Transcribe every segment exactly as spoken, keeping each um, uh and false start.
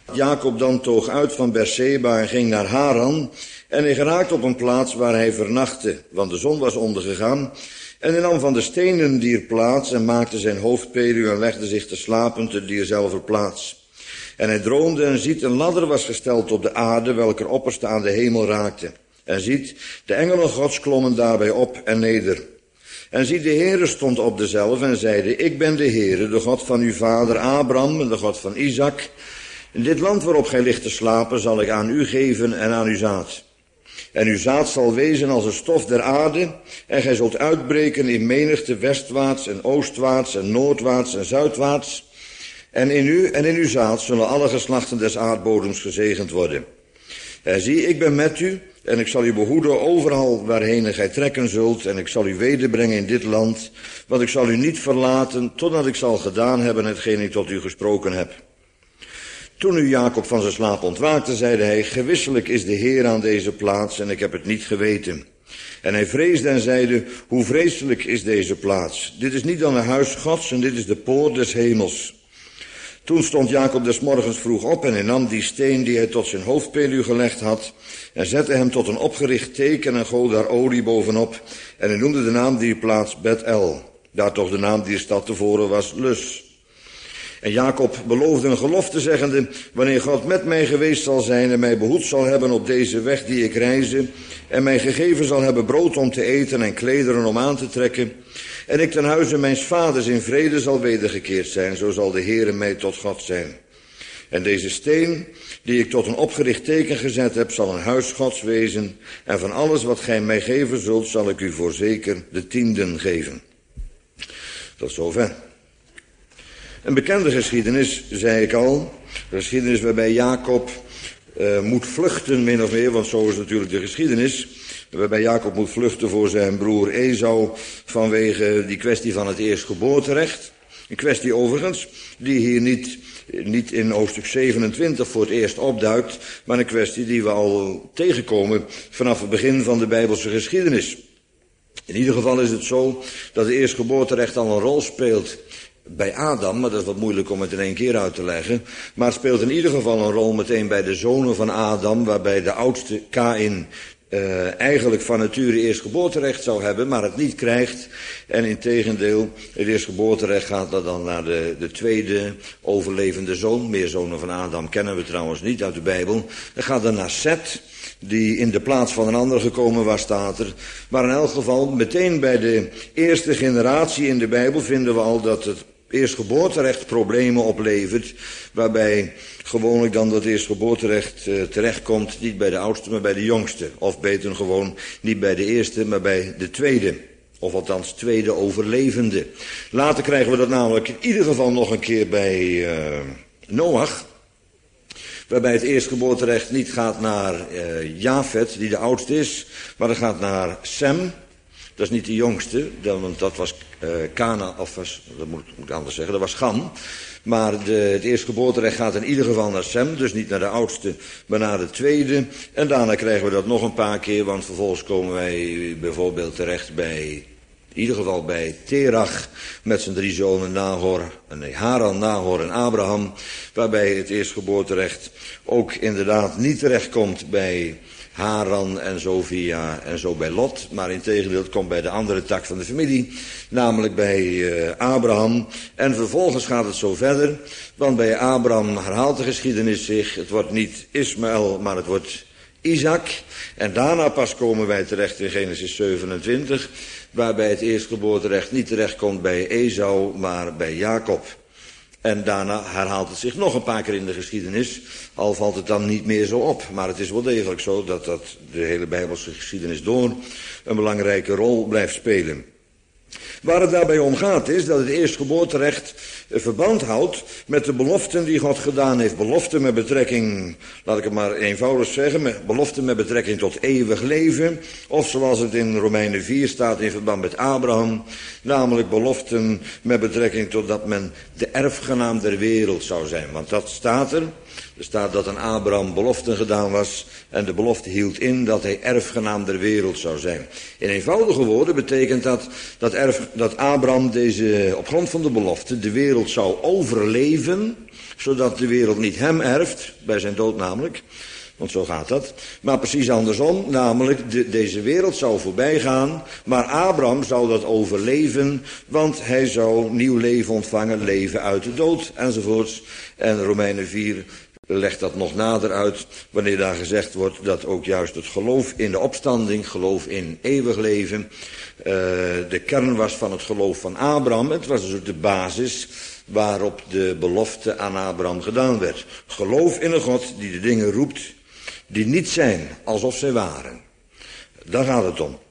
Jacob dan toog uit van Berseba en ging naar Haran. En hij geraakte op een plaats waar hij vernachtte, want de zon was ondergegaan. En hij nam van de stenen dier plaats en maakte zijn hoofdpeluw en legde zich te slapen te dierzelfde plaats. En hij droomde en ziet, een ladder was gesteld op de aarde, welker opperste aan de hemel raakte. En ziet, de engelen Gods klommen daarbij op en neder. En ziet, de Heere stond op dezelve en zeide, ik ben de Heere, de God van uw vader Abraham en de God van Isaac. In dit land waarop gij ligt te slapen zal ik aan u geven en aan uw zaad. En uw zaad zal wezen als een stof der aarde, en gij zult uitbreken in menigte westwaarts en oostwaarts en noordwaarts en zuidwaarts. En in u en in uw zaad zullen alle geslachten des aardbodems gezegend worden. En zie, ik ben met u, en ik zal u behoeden overal waarheen gij trekken zult, en ik zal u wederbrengen in dit land, want ik zal u niet verlaten, totdat ik zal gedaan hebben hetgeen ik tot u gesproken heb. Toen nu Jacob van zijn slaap ontwaakte, zeide hij, gewisselijk is de Heer aan deze plaats, en ik heb het niet geweten. En hij vreesde en zeide, hoe vreselijk is deze plaats? Dit is niet dan een huis Gods, en dit is de poort des hemels. Toen stond Jacob des morgens vroeg op en hij nam die steen die hij tot zijn hoofdpeluw gelegd had en zette hem tot een opgericht teken en goot daar olie bovenop. En hij noemde de naam die plaats Bet-El, daar toch de naam die stad tevoren was Lus. En Jacob beloofde een gelofte zeggende, wanneer God met mij geweest zal zijn en mij behoed zal hebben op deze weg die ik reize, en mij gegeven zal hebben brood om te eten en klederen om aan te trekken, en ik ten huize mijns vaders in vrede zal wedergekeerd zijn, zo zal de Heere mij tot God zijn. En deze steen, die ik tot een opgericht teken gezet heb, zal een huis Gods wezen, en van alles wat gij mij geven zult, zal ik u voorzeker de tienden geven. Tot zover. Een bekende geschiedenis, zei ik al, een geschiedenis waarbij Jacob uh, moet vluchten, min of meer, want zo is natuurlijk de geschiedenis, waarbij Jacob moet vluchten voor zijn broer Esau vanwege die kwestie van het eerstgeboorterecht. Een kwestie overigens die hier niet, niet in hoofdstuk zevenentwintig voor het eerst opduikt, maar een kwestie die we al tegenkomen vanaf het begin van de Bijbelse geschiedenis. In ieder geval is het zo dat het eerstgeboorterecht al een rol speelt bij Adam, maar dat is wat moeilijk om het in één keer uit te leggen. Maar het speelt in ieder geval een rol meteen bij de zonen van Adam, waarbij de oudste Kaïn uh, eigenlijk van nature eerstgeboorterecht zou hebben, maar het niet krijgt. En integendeel, het eerstgeboorterecht gaat dan naar de, de tweede overlevende zoon. Meer zonen van Adam kennen we trouwens niet uit de Bijbel. Dat gaat dan naar Set, die in de plaats van een ander gekomen was, staat er. Maar in elk geval, meteen bij de eerste generatie in de Bijbel vinden we al dat het eerstgeboorterecht problemen oplevert, waarbij gewoonlijk dan dat eerstgeboorterecht uh, terechtkomt, niet bij de oudste, maar bij de jongste. Of beter gewoon, niet bij de eerste, maar bij de tweede. Of althans tweede overlevende. Later krijgen we dat namelijk in ieder geval nog een keer bij uh, Noach, waarbij het eerstgeboorterecht niet gaat naar uh, Jafet, die de oudste is, maar het gaat naar Sem. Dat is niet de jongste, want dat was uh, Kana, of was, dat moet, moet ik anders zeggen, dat was Gam. Maar de, het eerstgeboorterecht gaat in ieder geval naar Sem, dus niet naar de oudste, maar naar de tweede. En daarna krijgen we dat nog een paar keer, want vervolgens komen wij bijvoorbeeld terecht bij, in ieder geval bij Terach, met zijn drie zonen Nahor, nee, Haran, Nahor en Abraham, waarbij het eerstgeboorterecht ook inderdaad niet terechtkomt bij Haran en zo via en zo bij Lot, maar integendeel het komt bij de andere tak van de familie, namelijk bij uh, Abraham. En vervolgens gaat het zo verder, want bij Abraham herhaalt de geschiedenis zich, het wordt niet Ismaël, maar het wordt Isaac. En daarna pas komen wij terecht in Genesis zevenentwintig, waarbij het eerstgeboorterecht niet terechtkomt bij Esau, maar bij Jacob. En daarna herhaalt het zich nog een paar keer in de geschiedenis, al valt het dan niet meer zo op. Maar het is wel degelijk zo dat dat de hele Bijbelse geschiedenis door een belangrijke rol blijft spelen. Waar het daarbij om gaat is dat het eerstgeboorterecht verband houdt met de beloften die God gedaan heeft. Beloften met betrekking, laat ik het maar eenvoudig zeggen, met beloften met betrekking tot eeuwig leven. Of zoals het in Romeinen vier staat in verband met Abraham, namelijk beloften met betrekking tot dat men de erfgenaam der wereld zou zijn. Want dat staat er. Er staat dat aan Abraham beloften gedaan was en de belofte hield in dat hij erfgenaam der wereld zou zijn. In eenvoudige woorden betekent dat dat, erf, dat Abraham deze, op grond van de belofte de wereld zou overleven zodat de wereld niet hem erft, bij zijn dood namelijk, want zo gaat dat. Maar precies andersom, namelijk de, deze wereld zou voorbij gaan, maar Abraham zou dat overleven, want hij zou nieuw leven ontvangen, leven uit de dood, enzovoorts. En Romeinen vier legt dat nog nader uit, wanneer daar gezegd wordt dat ook juist het geloof in de opstanding, geloof in eeuwig leven, uh, de kern was van het geloof van Abraham. Het was dus ook de basis waarop de belofte aan Abraham gedaan werd. Geloof in een God die de dingen roept die niet zijn alsof zij waren. Daar gaat het om.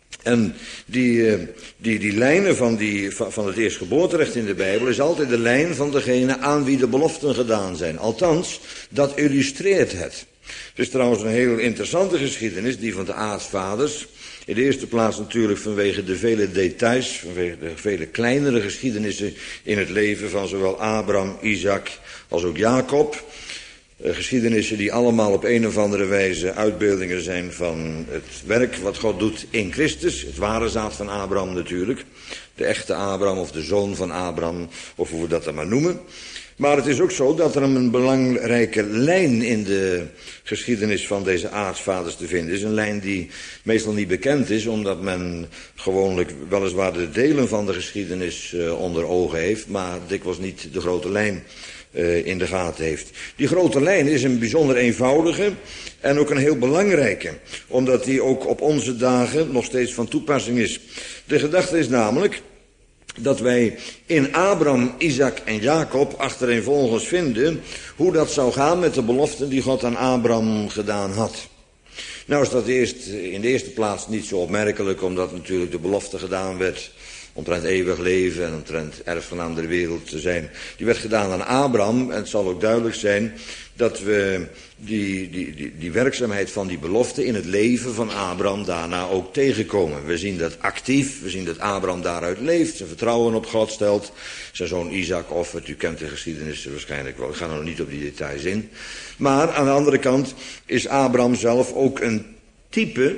En die, die, die lijnen van, die, van het eerstgeboorterecht in de Bijbel is altijd de lijn van degene aan wie de beloften gedaan zijn. Althans, dat illustreert het. Het is trouwens een heel interessante geschiedenis, die van de aartsvaders. In de eerste plaats natuurlijk vanwege de vele details, vanwege de vele kleinere geschiedenissen in het leven van zowel Abraham, Isaac als ook Jacob. Uh, geschiedenissen die allemaal op een of andere wijze uitbeeldingen zijn van het werk wat God doet in Christus. Het ware zaad van Abraham natuurlijk. De echte Abraham of de zoon van Abraham, of hoe we dat dan maar noemen. Maar het is ook zo dat er een belangrijke lijn in de geschiedenis van deze aartsvaders te vinden is. Een lijn die meestal niet bekend is, omdat men gewoonlijk weliswaar de delen van de geschiedenis uh, onder ogen heeft, maar dikwijls niet de grote lijn uh, in de gaten heeft. Die grote lijn is een bijzonder eenvoudige en ook een heel belangrijke, omdat die ook op onze dagen nog steeds van toepassing is. De gedachte is namelijk dat wij in Abraham, Isaac en Jacob achtereenvolgens vinden hoe dat zou gaan met de beloften die God aan Abraham gedaan had. Nou is dat eerst, in de eerste plaats niet zo opmerkelijk, omdat natuurlijk de belofte gedaan werd omtrent eeuwig leven en omtrent erfgenaam der wereld te zijn. Die werd gedaan aan Abraham en het zal ook duidelijk zijn dat we die, die, die, die werkzaamheid van die belofte in het leven van Abraham daarna ook tegenkomen. We zien dat actief, we zien dat Abraham daaruit leeft, zijn vertrouwen op God stelt, zijn zoon Isaac offert, u kent de geschiedenis waarschijnlijk wel, ik ga nog niet op die details in. Maar aan de andere kant is Abraham zelf ook een type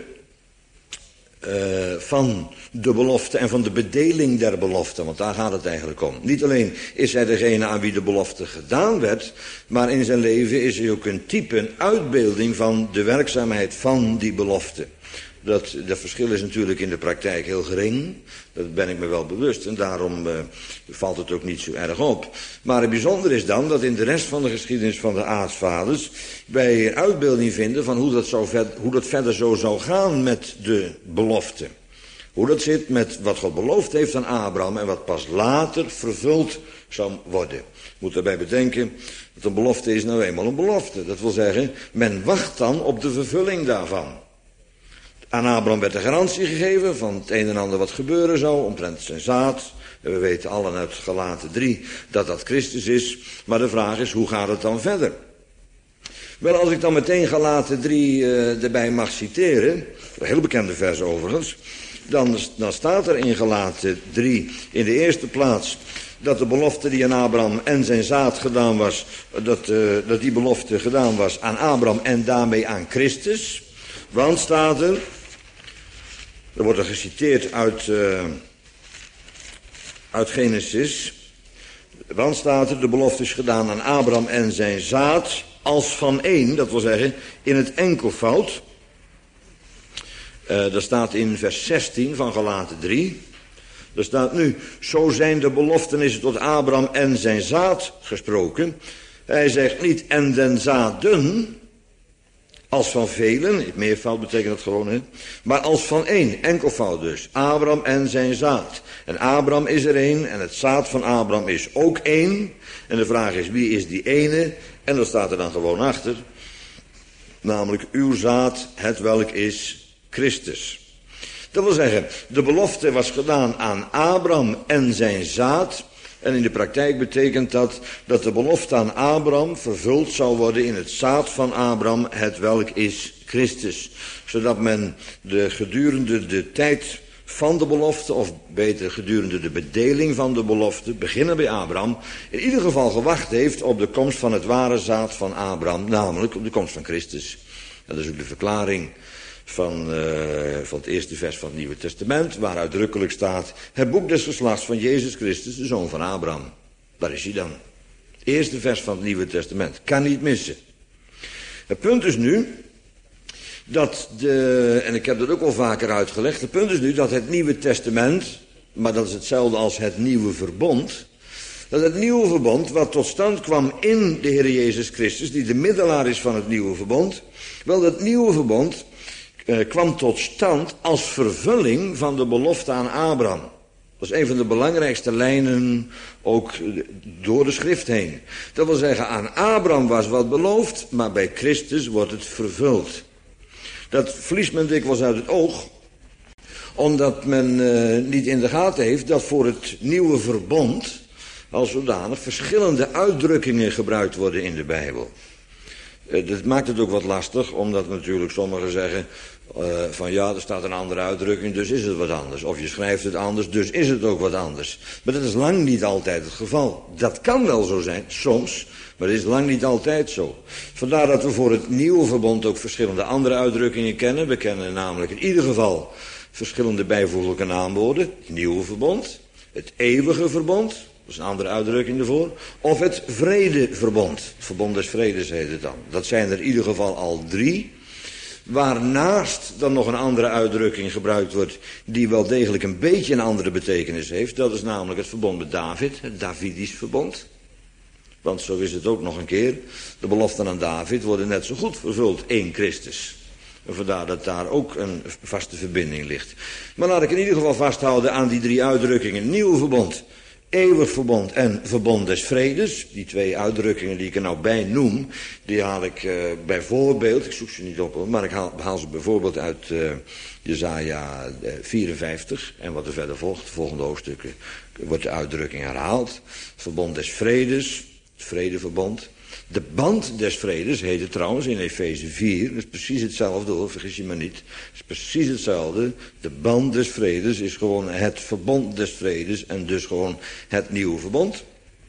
Uh, van de belofte en van de bedeling der belofte, want daar gaat het eigenlijk om. Niet alleen is hij degene aan wie de belofte gedaan werd, maar in zijn leven is hij ook een type, een uitbeelding van de werkzaamheid van die belofte. Dat, dat verschil is natuurlijk in de praktijk heel gering, dat ben ik me wel bewust en daarom uh, valt het ook niet zo erg op. Maar het bijzondere is dan dat in de rest van de geschiedenis van de aartsvaders wij een uitbeelding vinden van hoe dat, zou ver, hoe dat verder zo zou gaan met de belofte. Hoe dat zit met wat God beloofd heeft aan Abraham en wat pas later vervuld zou worden. Je moet daarbij bedenken dat een belofte is nou eenmaal een belofte. Dat wil zeggen, men wacht dan op de vervulling daarvan. Aan Abraham werd de garantie gegeven van het een en ander wat gebeuren zou, omtrent zijn zaad. We weten allen uit Galaten drie dat dat Christus is. Maar de vraag is, hoe gaat het dan verder? Wel, als ik dan meteen Galaten drie uh, erbij mag citeren, een heel bekende vers overigens, dan, dan staat er in Galaten drie in de eerste plaats dat de belofte die aan Abraham en zijn zaad gedaan was, dat, uh, dat die belofte gedaan was aan Abraham en daarmee aan Christus. Want staat er, er wordt er geciteerd uit, uh, uit Genesis, want staat er, de belofte is gedaan aan Abraham en zijn zaad als van één, dat wil zeggen in het enkelvoud. Uh, dat staat in vers zestien van Galaten drie. Er staat nu, zo zijn de beloftenissen tot Abraham en zijn zaad gesproken. Hij zegt niet en den zaden, als van velen, meervoud betekent dat gewoon, hè? Maar als van één, enkelvoud dus. Abraham en zijn zaad. En Abraham is er één en het zaad van Abraham is ook één. En de vraag is, wie is die ene? En dat staat er dan gewoon achter. Namelijk uw zaad, het welk is Christus. Dat wil zeggen, de belofte was gedaan aan Abraham en zijn zaad. En in de praktijk betekent dat dat de belofte aan Abraham vervuld zou worden in het zaad van Abraham, het welk is Christus. Zodat men de gedurende de tijd van de belofte, of beter gedurende de bedeling van de belofte, beginnen bij Abraham, in ieder geval gewacht heeft op de komst van het ware zaad van Abraham, namelijk op de komst van Christus. Dat is ook de verklaring van, uh, van het eerste vers van het Nieuwe Testament, waar uitdrukkelijk staat, het boek des geslachts van Jezus Christus, de zoon van Abraham. Daar is hij dan. Eerste vers van het Nieuwe Testament. Kan niet missen. Het punt is nu dat de, en ik heb dat ook al vaker uitgelegd, het punt is nu dat het Nieuwe Testament, maar dat is hetzelfde als het Nieuwe Verbond, dat het Nieuwe Verbond wat tot stand kwam in de Heer Jezus Christus, die de middelaar is van het Nieuwe Verbond, wel dat Nieuwe Verbond eh, kwam tot stand als vervulling van de belofte aan Abraham. Dat is een van de belangrijkste lijnen ook door de schrift heen. Dat wil zeggen, aan Abraham was wat beloofd, maar bij Christus wordt het vervuld. Dat verliest men dikwijls uit het oog, omdat men uh, niet in de gaten heeft dat voor het nieuwe verbond als zodanig verschillende uitdrukkingen gebruikt worden in de Bijbel. Uh, dat maakt het ook wat lastig, omdat natuurlijk sommigen zeggen uh, van ja, er staat een andere uitdrukking, dus is het wat anders. Of je schrijft het anders, dus is het ook wat anders. Maar dat is lang niet altijd het geval. Dat kan wel zo zijn, soms, maar dat is lang niet altijd zo. Vandaar dat we voor het nieuwe verbond ook verschillende andere uitdrukkingen kennen. We kennen namelijk in ieder geval verschillende bijvoeglijke naamwoorden. Het nieuwe verbond, het eeuwige verbond, dat is een andere uitdrukking ervoor. Of het vredeverbond, het verbond des vredes heet het dan. Dat zijn er in ieder geval al drie. Waarnaast dan nog een andere uitdrukking gebruikt wordt die wel degelijk een beetje een andere betekenis heeft. Dat is namelijk het verbond met David, het Davidisch verbond. Want zo is het ook nog een keer. De beloften aan David worden net zo goed vervuld in Christus. En vandaar dat daar ook een vaste verbinding ligt. Maar laat ik in ieder geval vasthouden aan die drie uitdrukkingen. Nieuw verbond, eeuwig verbond en verbond des vredes. Die twee uitdrukkingen die ik er nou bij noem, die haal ik uh, bijvoorbeeld, ik zoek ze niet op, maar ik haal, haal ze bijvoorbeeld uit uh, Jesaja vierenvijftig. En wat er verder volgt, de volgende hoofdstukken, wordt de uitdrukking herhaald. Verbond des vredes, het vredeverbond. De band des vredes heet het trouwens in Efeze vier. Dat is precies hetzelfde hoor, vergis je maar niet. Het is precies hetzelfde. De band des vredes is gewoon het verbond des vredes en dus gewoon het nieuwe verbond.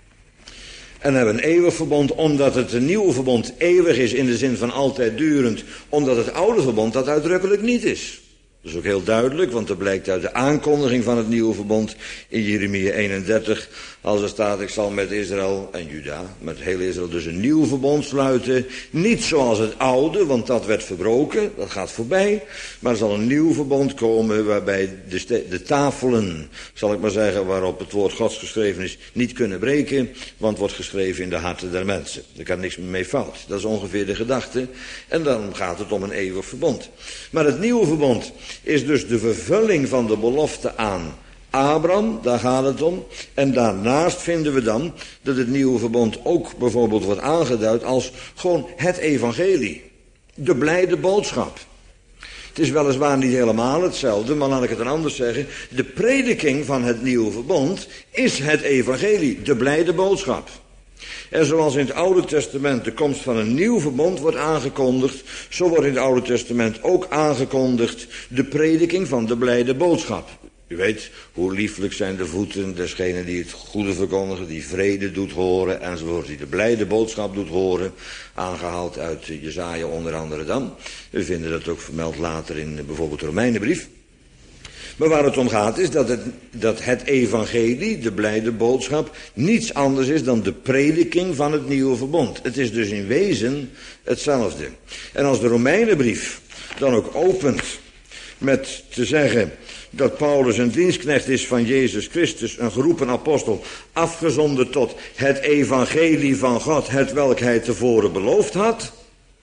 En we hebben een eeuwig verbond omdat het een nieuwe verbond eeuwig is in de zin van altijd durend. Omdat het oude verbond dat uitdrukkelijk niet is. Dat is ook heel duidelijk, want dat blijkt uit de aankondiging van het nieuwe verbond in Jeremia eenendertig. Als er staat, ik zal met Israël en Juda, met heel Israël dus een nieuw verbond sluiten. Niet zoals het oude, want dat werd verbroken, dat gaat voorbij. Maar er zal een nieuw verbond komen waarbij de, de tafelen, zal ik maar zeggen, waarop het woord Gods geschreven is, niet kunnen breken. Want het wordt geschreven in de harten der mensen. Er kan niks meer mee fout. Dat is ongeveer de gedachte. En dan gaat het om een eeuwig verbond. Maar het nieuwe verbond is dus de vervulling van de belofte aan Abraham, daar gaat het om. En daarnaast vinden we dan dat het nieuwe verbond ook bijvoorbeeld wordt aangeduid als gewoon het evangelie. De blijde boodschap. Het is weliswaar niet helemaal hetzelfde, maar laat ik het dan anders zeggen. De prediking van het nieuwe verbond is het evangelie, de blijde boodschap. En zoals in het Oude Testament de komst van een nieuw verbond wordt aangekondigd, zo wordt in het Oude Testament ook aangekondigd de prediking van de blijde boodschap. U weet, hoe lieflijk zijn de voeten desgenen die het goede verkondigen, die vrede doet horen, enzovoort, die de blijde boodschap doet horen, aangehaald uit Jesaja onder andere dan. We vinden dat ook vermeld later in bijvoorbeeld de Romeinenbrief. Maar waar het om gaat is dat het, dat het evangelie, de blijde boodschap, niets anders is dan de prediking van het nieuwe verbond. Het is dus in wezen hetzelfde. En als de Romeinenbrief dan ook opent met te zeggen dat Paulus een dienstknecht is van Jezus Christus, een geroepen apostel, afgezonden tot het evangelie van God, het welk hij tevoren beloofd had,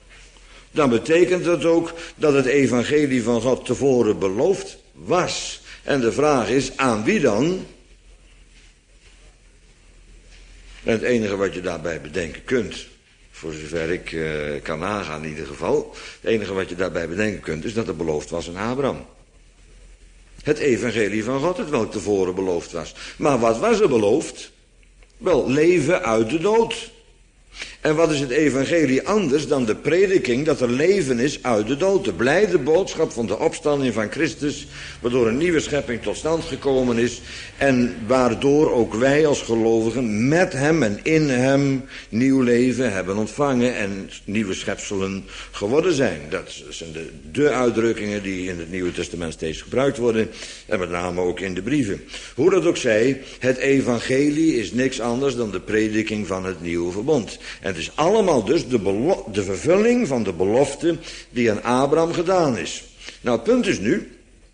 dan betekent dat ook dat het evangelie van God tevoren beloofd was. En de vraag is, aan wie dan? En het enige wat je daarbij bedenken kunt, voor zover ik uh, kan nagaan in ieder geval, het enige wat je daarbij bedenken kunt is dat het beloofd was aan Abraham. Het evangelie van God, het welk tevoren beloofd was. Maar wat was er beloofd? Wel, leven uit de dood. En wat is het evangelie anders dan de prediking dat er leven is uit de dood? De blijde boodschap van de opstanding van Christus, waardoor een nieuwe schepping tot stand gekomen is en waardoor ook wij als gelovigen met hem en in hem nieuw leven hebben ontvangen en nieuwe schepselen geworden zijn. Dat zijn de, de uitdrukkingen die in het Nieuwe Testament steeds gebruikt worden en met name ook in de brieven. Hoe dat ook zij, het evangelie is niks anders dan de prediking van het nieuwe verbond. En het is allemaal dus de, belo- de vervulling van de belofte die aan Abraham gedaan is. Nou, het punt is nu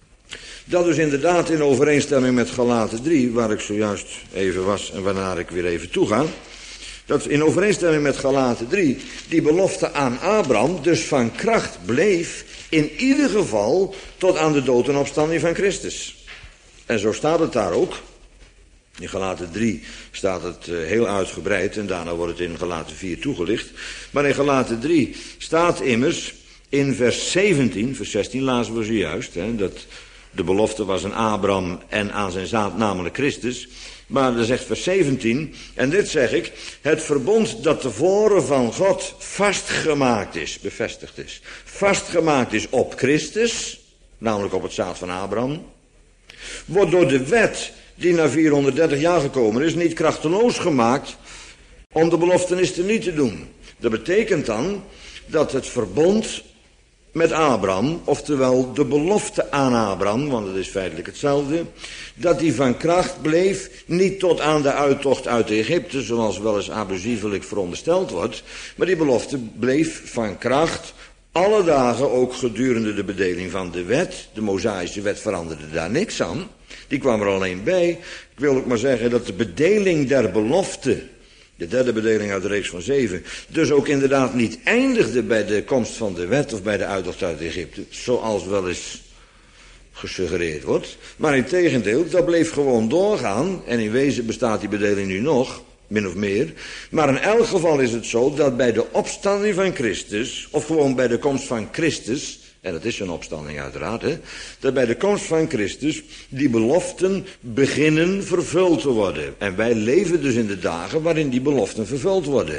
dat dus inderdaad in overeenstemming met Galaten drie, waar ik zojuist even was en waarnaar ik weer even toe ga, dat in overeenstemming met Galaten drie die belofte aan Abraham dus van kracht bleef in ieder geval tot aan de dood en opstanding van Christus. En zo staat het daar ook. In Galaten drie staat het uh, heel uitgebreid en daarna wordt het in Galaten vier toegelicht. Maar in Galaten drie staat immers in vers zeventien, vers zestien lazen we zojuist, hè, dat de belofte was aan Abraham en aan zijn zaad, namelijk Christus. Maar er zegt vers zeventien, en dit zeg ik, het verbond dat tevoren van God vastgemaakt is, bevestigd is, vastgemaakt is op Christus, namelijk op het zaad van Abraham, wordt door de wet die na vierhonderddertig jaar gekomen is, niet krachteloos gemaakt om de beloftenis te niet te doen. Dat betekent dan dat het verbond met Abraham, oftewel de belofte aan Abraham, want het is feitelijk hetzelfde, dat die van kracht bleef, niet tot aan de uittocht uit Egypte, zoals wel eens abusievelijk verondersteld wordt, maar die belofte bleef van kracht alle dagen, ook gedurende de bedeling van de wet. De Mosaïsche wet veranderde daar niks aan. Die kwam er alleen bij. Ik wil ook maar zeggen dat de bedeling der belofte, de derde bedeling uit de reeks van zeven, dus ook inderdaad niet eindigde bij de komst van de wet of bij de uittocht uit Egypte, zoals wel eens gesuggereerd wordt. Maar in tegendeel, dat bleef gewoon doorgaan en in wezen bestaat die bedeling nu nog, min of meer. Maar in elk geval is het zo dat bij de opstanding van Christus, of gewoon bij de komst van Christus, en dat is een opstanding uiteraard, hè, dat bij de komst van Christus die beloften beginnen vervuld te worden. En wij leven dus in de dagen waarin die beloften vervuld worden.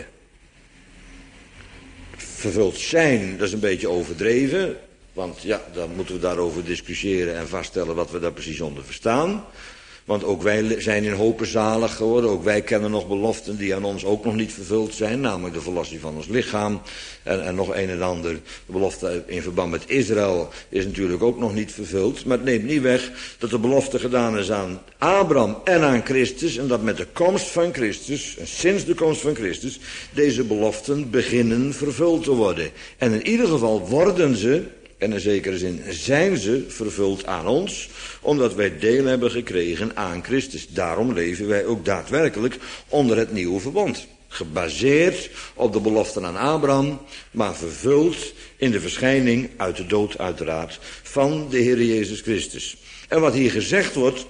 Vervuld zijn, dat is een beetje overdreven, want ja, dan moeten we daarover discussiëren en vaststellen wat we daar precies onder verstaan. Want ook wij zijn in hopen zalig geworden. Ook wij kennen nog beloften die aan ons ook nog niet vervuld zijn. Namelijk de verlossing van ons lichaam. En, en nog een en ander. De belofte in verband met Israël is natuurlijk ook nog niet vervuld. Maar het neemt niet weg dat de belofte gedaan is aan Abraham en aan Christus. En dat met de komst van Christus, en sinds de komst van Christus, deze beloften beginnen vervuld te worden. En in ieder geval worden ze, en in zekere zin zijn ze vervuld aan ons, omdat wij deel hebben gekregen aan Christus. Daarom leven wij ook daadwerkelijk onder het nieuwe verbond. Gebaseerd op de beloften aan Abraham, maar vervuld in de verschijning uit de dood uiteraard van de Heer Jezus Christus. En wat hier gezegd wordt,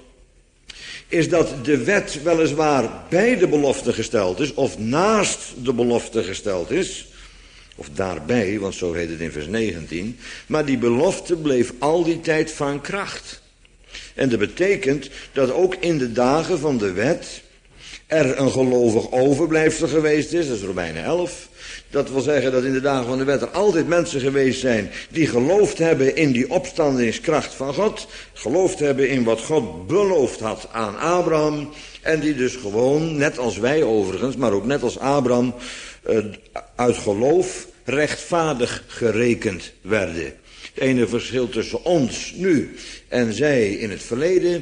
is dat de wet weliswaar bij de belofte gesteld is, of naast de belofte gesteld is, of daarbij, want zo heet het in vers negentien. Maar die belofte bleef al die tijd van kracht. En dat betekent dat ook in de dagen van de wet er een gelovig overblijfsel geweest is. Dat is Romeinen elf. Dat wil zeggen dat in de dagen van de wet er altijd mensen geweest zijn die geloofd hebben in die opstandingskracht van God. Geloofd hebben in wat God beloofd had aan Abraham. En die dus gewoon, net als wij overigens, maar ook net als Abraham, Uh, uit geloof rechtvaardig gerekend werden. Het ene verschil tussen ons nu en zij in het verleden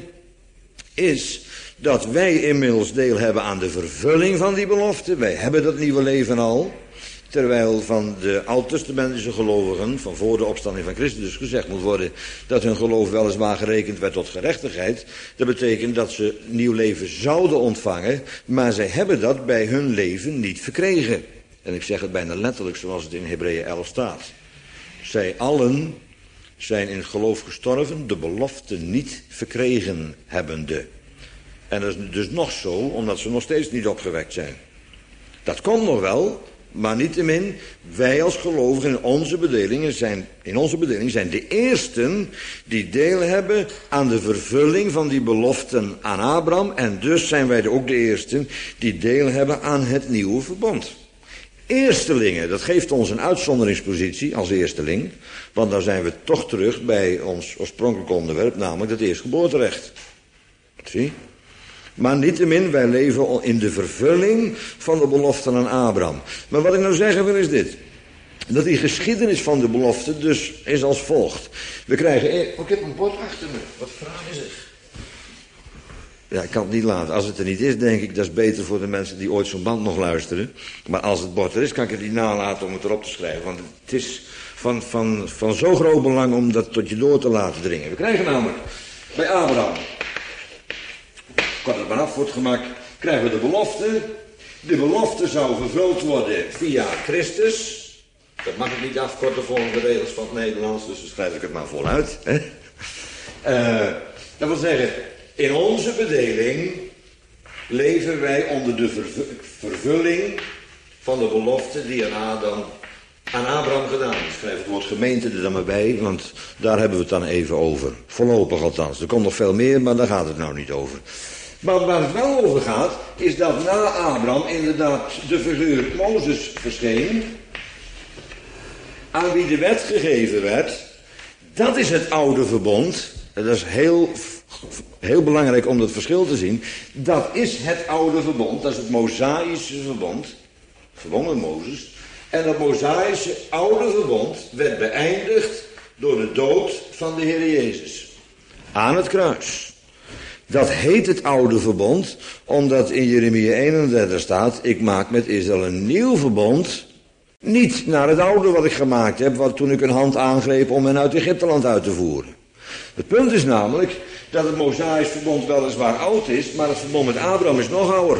is dat wij inmiddels deel hebben aan de vervulling van die belofte. Wij hebben dat nieuwe leven al. Terwijl van de oud-testamentische gelovigen, van voor de opstanding van Christus dus gezegd moet worden dat hun geloof weliswaar gerekend werd tot gerechtigheid. Dat betekent dat ze nieuw leven zouden ontvangen, maar zij hebben dat bij hun leven niet verkregen. En ik zeg het bijna letterlijk zoals het in Hebreeën elf staat. Zij allen zijn in het geloof gestorven, de belofte niet verkregen hebbende. En dat is dus nog zo, omdat ze nog steeds niet opgewekt zijn. Dat komt nog wel, maar niettemin, wij als gelovigen in onze bedelingen zijn, in onze bedeling zijn de eersten die deel hebben aan de vervulling van die beloften aan Abraham. En dus zijn wij ook de eersten die deel hebben aan het nieuwe verbond. Eerstelingen, dat geeft ons een uitzonderingspositie als eersteling. Want dan zijn we toch terug bij ons oorspronkelijk onderwerp, namelijk het eerstgeboorterecht. Zie? Maar niettemin, wij leven in de vervulling van de belofte aan Abraham. Maar wat ik nou zeggen wil is dit. Dat die geschiedenis van de belofte dus is als volgt. We krijgen... Oh, ik heb een bord achter me. Wat vragen ze? Ja, ik kan het niet laten. Als het er niet is, denk ik, dat is beter voor de mensen die ooit zo'n band nog luisteren. Maar als het bord er is, kan ik het niet nalaten om het erop te schrijven. Want het is van, van, van zo groot belang om dat tot je door te laten dringen. We krijgen namelijk bij Abraham, kort er maar af voor het gemak, krijgen we de belofte. De belofte zou vervuld worden via Christus. Dat mag ik niet afkorten volgens de regels van het Nederlands, dus dan schrijf ik het maar voluit. Hè? Uh, dat wil zeggen, in onze bedeling leven wij onder de verv- vervulling van de belofte die aan, Adam, aan Abraham gedaan is. Ik schrijf het woord gemeente er dan maar bij, want daar hebben we het dan even over. Voorlopig althans. Er komt nog veel meer, maar daar gaat het nou niet over. Maar waar het wel over gaat, is dat na Abraham inderdaad de figuur Mozes verscheen, aan wie de wet gegeven werd. Dat is het oude verbond. Dat is heel, heel belangrijk om dat verschil te zien. Dat is het oude verbond. Dat is het Mosaïsche verbond. Verbond met Mozes. En dat Mosaïsche oude verbond werd beëindigd door de dood van de Heer Jezus. Aan het kruis. Dat heet het oude verbond, omdat in Jeremia eenendertig staat, ik maak met Israël een nieuw verbond. Niet naar het oude wat ik gemaakt heb, wat toen ik een hand aangreep om hen uit Egypteland uit te voeren. Het punt is namelijk dat het Mosaïsch verbond weliswaar oud is, maar het verbond met Abraham is nog ouder.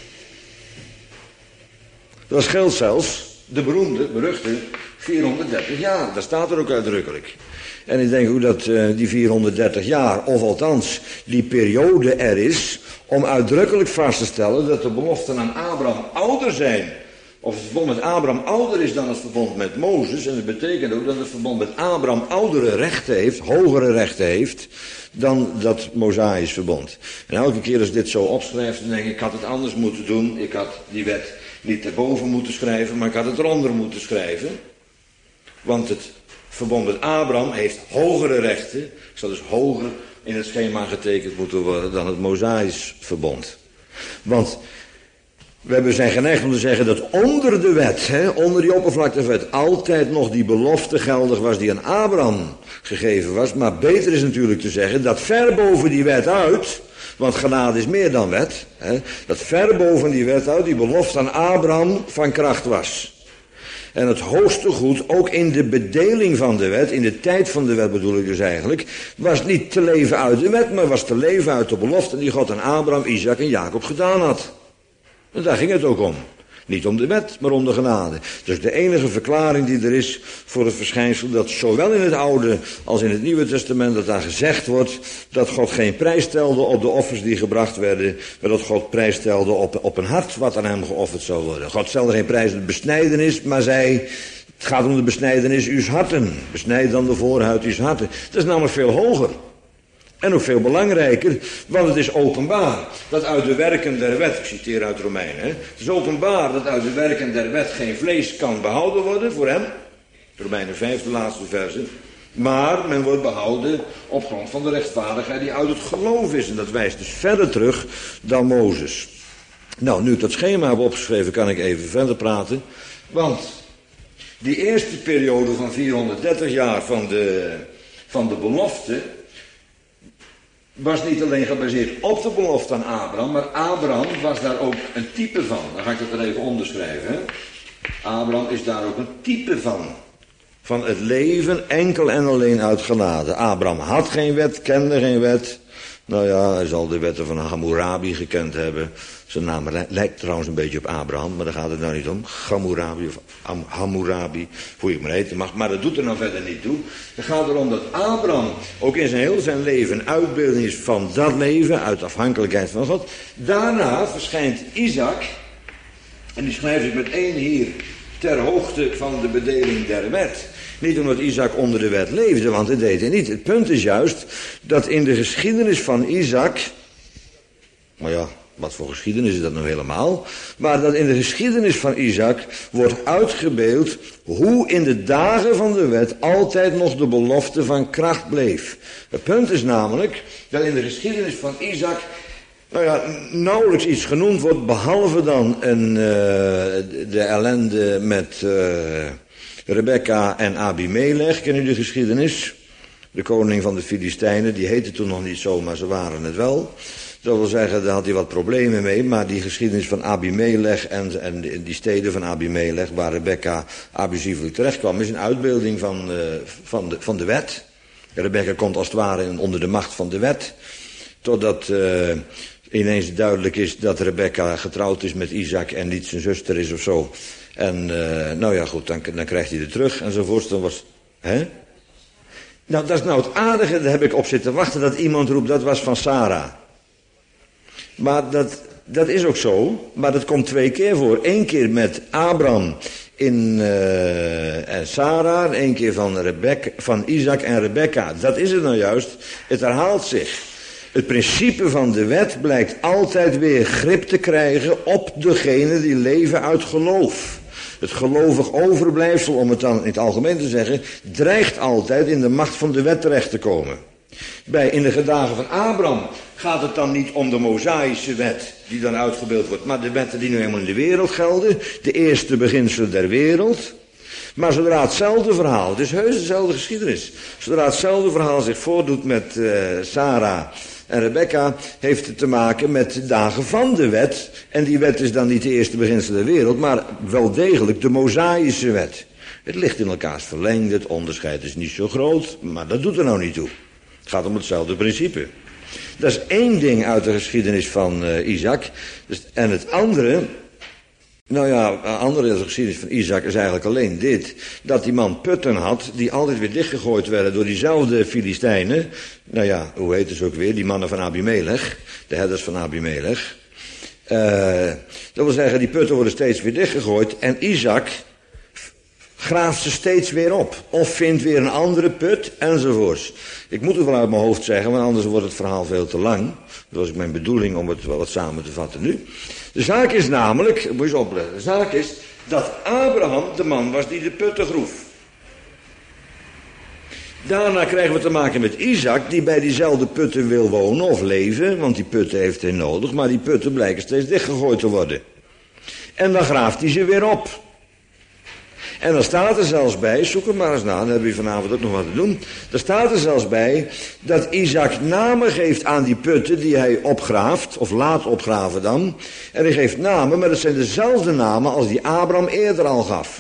Dat scheelt zelfs de beroemde, beruchte vierhonderddertig jaar. Dat staat er ook uitdrukkelijk. En ik denk ook dat uh, die vierhonderddertig jaar, of althans die periode er is, om uitdrukkelijk vast te stellen dat de beloften aan Abraham ouder zijn. Of het verbond met Abraham ouder is dan het verbond met Mozes. En dat betekent ook dat het verbond met Abraham oudere rechten heeft, hogere rechten heeft, dan dat Mosaïsch verbond. En elke keer als dit zo opschrijft, dan denk ik, ik had het anders moeten doen. Ik had die wet niet erboven moeten schrijven, maar ik had het eronder moeten schrijven. Want het verbond met Abraham heeft hogere rechten. Ik zal dus hoger in het schema getekend moeten worden dan het Mosaïsch verbond. Want we zijn geneigd om te zeggen dat onder de wet, hè, onder die oppervlaktewet, altijd nog die belofte geldig was die aan Abraham gegeven was. Maar beter is natuurlijk te zeggen dat ver boven die wet uit, want genade is meer dan wet, hè, dat ver boven die wet uit die belofte aan Abraham van kracht was. En het hoogste goed, ook in de bedeling van de wet, in de tijd van de wet bedoel ik dus eigenlijk, was niet te leven uit de wet, maar was te leven uit de belofte die God aan Abraham, Isaac en Jacob gedaan had. En daar ging het ook om. Niet om de wet, maar om de genade. Dus de enige verklaring die er is voor het verschijnsel dat zowel in het Oude als in het Nieuwe Testament dat daar gezegd wordt dat God geen prijs stelde op de offers die gebracht werden, maar dat God prijs stelde op, op een hart wat aan hem geofferd zou worden. God stelde geen prijs op de besnijdenis, maar zei, het gaat om de besnijdenis uws harten. Besnijd dan de voorhuid uws harten. Dat is namelijk veel hoger. En ook veel belangrijker, want het is openbaar dat uit de werken der wet, ik citeer uit Romeinen, hè, het is openbaar dat uit de werken der wet geen vlees kan behouden worden voor hem. Romeinen vijf, de laatste verse. Maar men wordt behouden op grond van de rechtvaardigheid die uit het geloof is. En dat wijst dus verder terug dan Mozes. Nou, nu ik dat schema heb opgeschreven, kan ik even verder praten. Want die eerste periode van vierhonderddertig jaar van de, van de belofte was niet alleen gebaseerd op de belofte aan Abraham, maar Abraham was daar ook een type van. Dan ga ik dat er even onderschrijven. Hè? Abraham is daar ook een type van. Van het leven enkel en alleen uit genade. Abraham had geen wet, kende geen wet. Nou ja, hij zal de wetten van Hammurabi gekend hebben. Zijn naam lijkt trouwens een beetje op Abraham, maar daar gaat het nou niet om. Hammurabi of Hammurabi, hoe je het maar heten mag. Maar dat doet er nou verder niet toe. Het gaat erom dat Abraham ook in zijn heel zijn leven een uitbeelding is van dat leven, uit afhankelijkheid van God. Daarna verschijnt Isaac, en die schrijft ik met één hier ter hoogte van de bedeling der wet. Niet omdat Isaac onder de wet leefde, want dat deed hij niet. Het punt is juist dat in de geschiedenis van Isaac, maar ja, wat voor geschiedenis is dat nou helemaal? Maar dat in de geschiedenis van Isaac wordt uitgebeeld hoe in de dagen van de wet altijd nog de belofte van kracht bleef. Het punt is namelijk dat in de geschiedenis van Isaac nou ja, nauwelijks iets genoemd wordt, behalve dan een, uh, de ellende met uh, Rebekka en Abimelech. Ken u de geschiedenis? De koning van de Filistijnen, die heette toen nog niet zo, maar ze waren het wel. Dat wil zeggen, daar had hij wat problemen mee, maar die geschiedenis van Abimelech en, en die steden van Abimelech, waar Rebekka abusievelijk terecht kwam, is een uitbeelding van, uh, van, de, van de wet. Rebekka komt als het ware onder de macht van de wet, totdat uh, ineens duidelijk is dat Rebekka getrouwd is met Isaac en niet zijn zuster is of zo. En uh, nou ja goed, dan, dan krijgt hij er terug enzovoort. Dan was, hè? Nou, dat is nou het aardige, daar heb ik op zitten wachten dat iemand roept, dat was van Sarah. Maar dat, dat is ook zo, maar dat komt twee keer voor. Eén keer met Abraham in, uh, en Sarah, één keer van, Rebekka, van Isaac en Rebekka. Dat is het nou juist, het herhaalt zich. Het principe van de wet blijkt altijd weer grip te krijgen op degene die leven uit geloof. Het gelovig overblijfsel, om het dan in het algemeen te zeggen, dreigt altijd in de macht van de wet terecht te komen. Bij, in de gedagen van Abraham gaat het dan niet om de Mosaïsche wet die dan uitgebeeld wordt, maar de wetten die nu helemaal in de wereld gelden, de eerste beginselen der wereld. Maar zodra hetzelfde verhaal, het is heus dezelfde geschiedenis, zodra hetzelfde verhaal zich voordoet met uh, Sarah en Rebekka, heeft het te maken met de dagen van de wet. En die wet is dan niet de eerste beginsel der wereld, maar wel degelijk de Mosaïsche wet. Het ligt in elkaars verlengde, het onderscheid is niet zo groot, maar dat doet er nou niet toe. Het gaat om hetzelfde principe. Dat is één ding uit de geschiedenis van uh, Isaac. Dus, en het andere, nou ja, het andere uit de geschiedenis van Isaac is eigenlijk alleen dit. Dat die man putten had, die altijd weer dichtgegooid werden door diezelfde Filistijnen. Nou ja, hoe heet het ook weer? Die mannen van Abimelech. De herders van Abimelech. Uh, dat wil zeggen, die putten worden steeds weer dichtgegooid. En Isaac graaft ze steeds weer op. Of vindt weer een andere put, enzovoorts. Ik moet het wel uit mijn hoofd zeggen, want anders wordt het verhaal veel te lang. Dat was mijn bedoeling om het wel wat samen te vatten nu. De zaak is namelijk, moet je eens opletten. De zaak is dat Abraham de man was die de putten groef. Daarna krijgen we te maken met Isaac, die bij diezelfde putten wil wonen of leven, want die putten heeft hij nodig, maar die putten blijken steeds dichtgegooid te worden. En dan graaft hij ze weer op. En dan staat er zelfs bij, zoek het maar eens na, dan hebben we vanavond ook nog wat te doen. Er staat er zelfs bij dat Isaac namen geeft aan die putten die hij opgraaft, of laat opgraven dan. En hij geeft namen, maar dat zijn dezelfde namen als die Abraham eerder al gaf.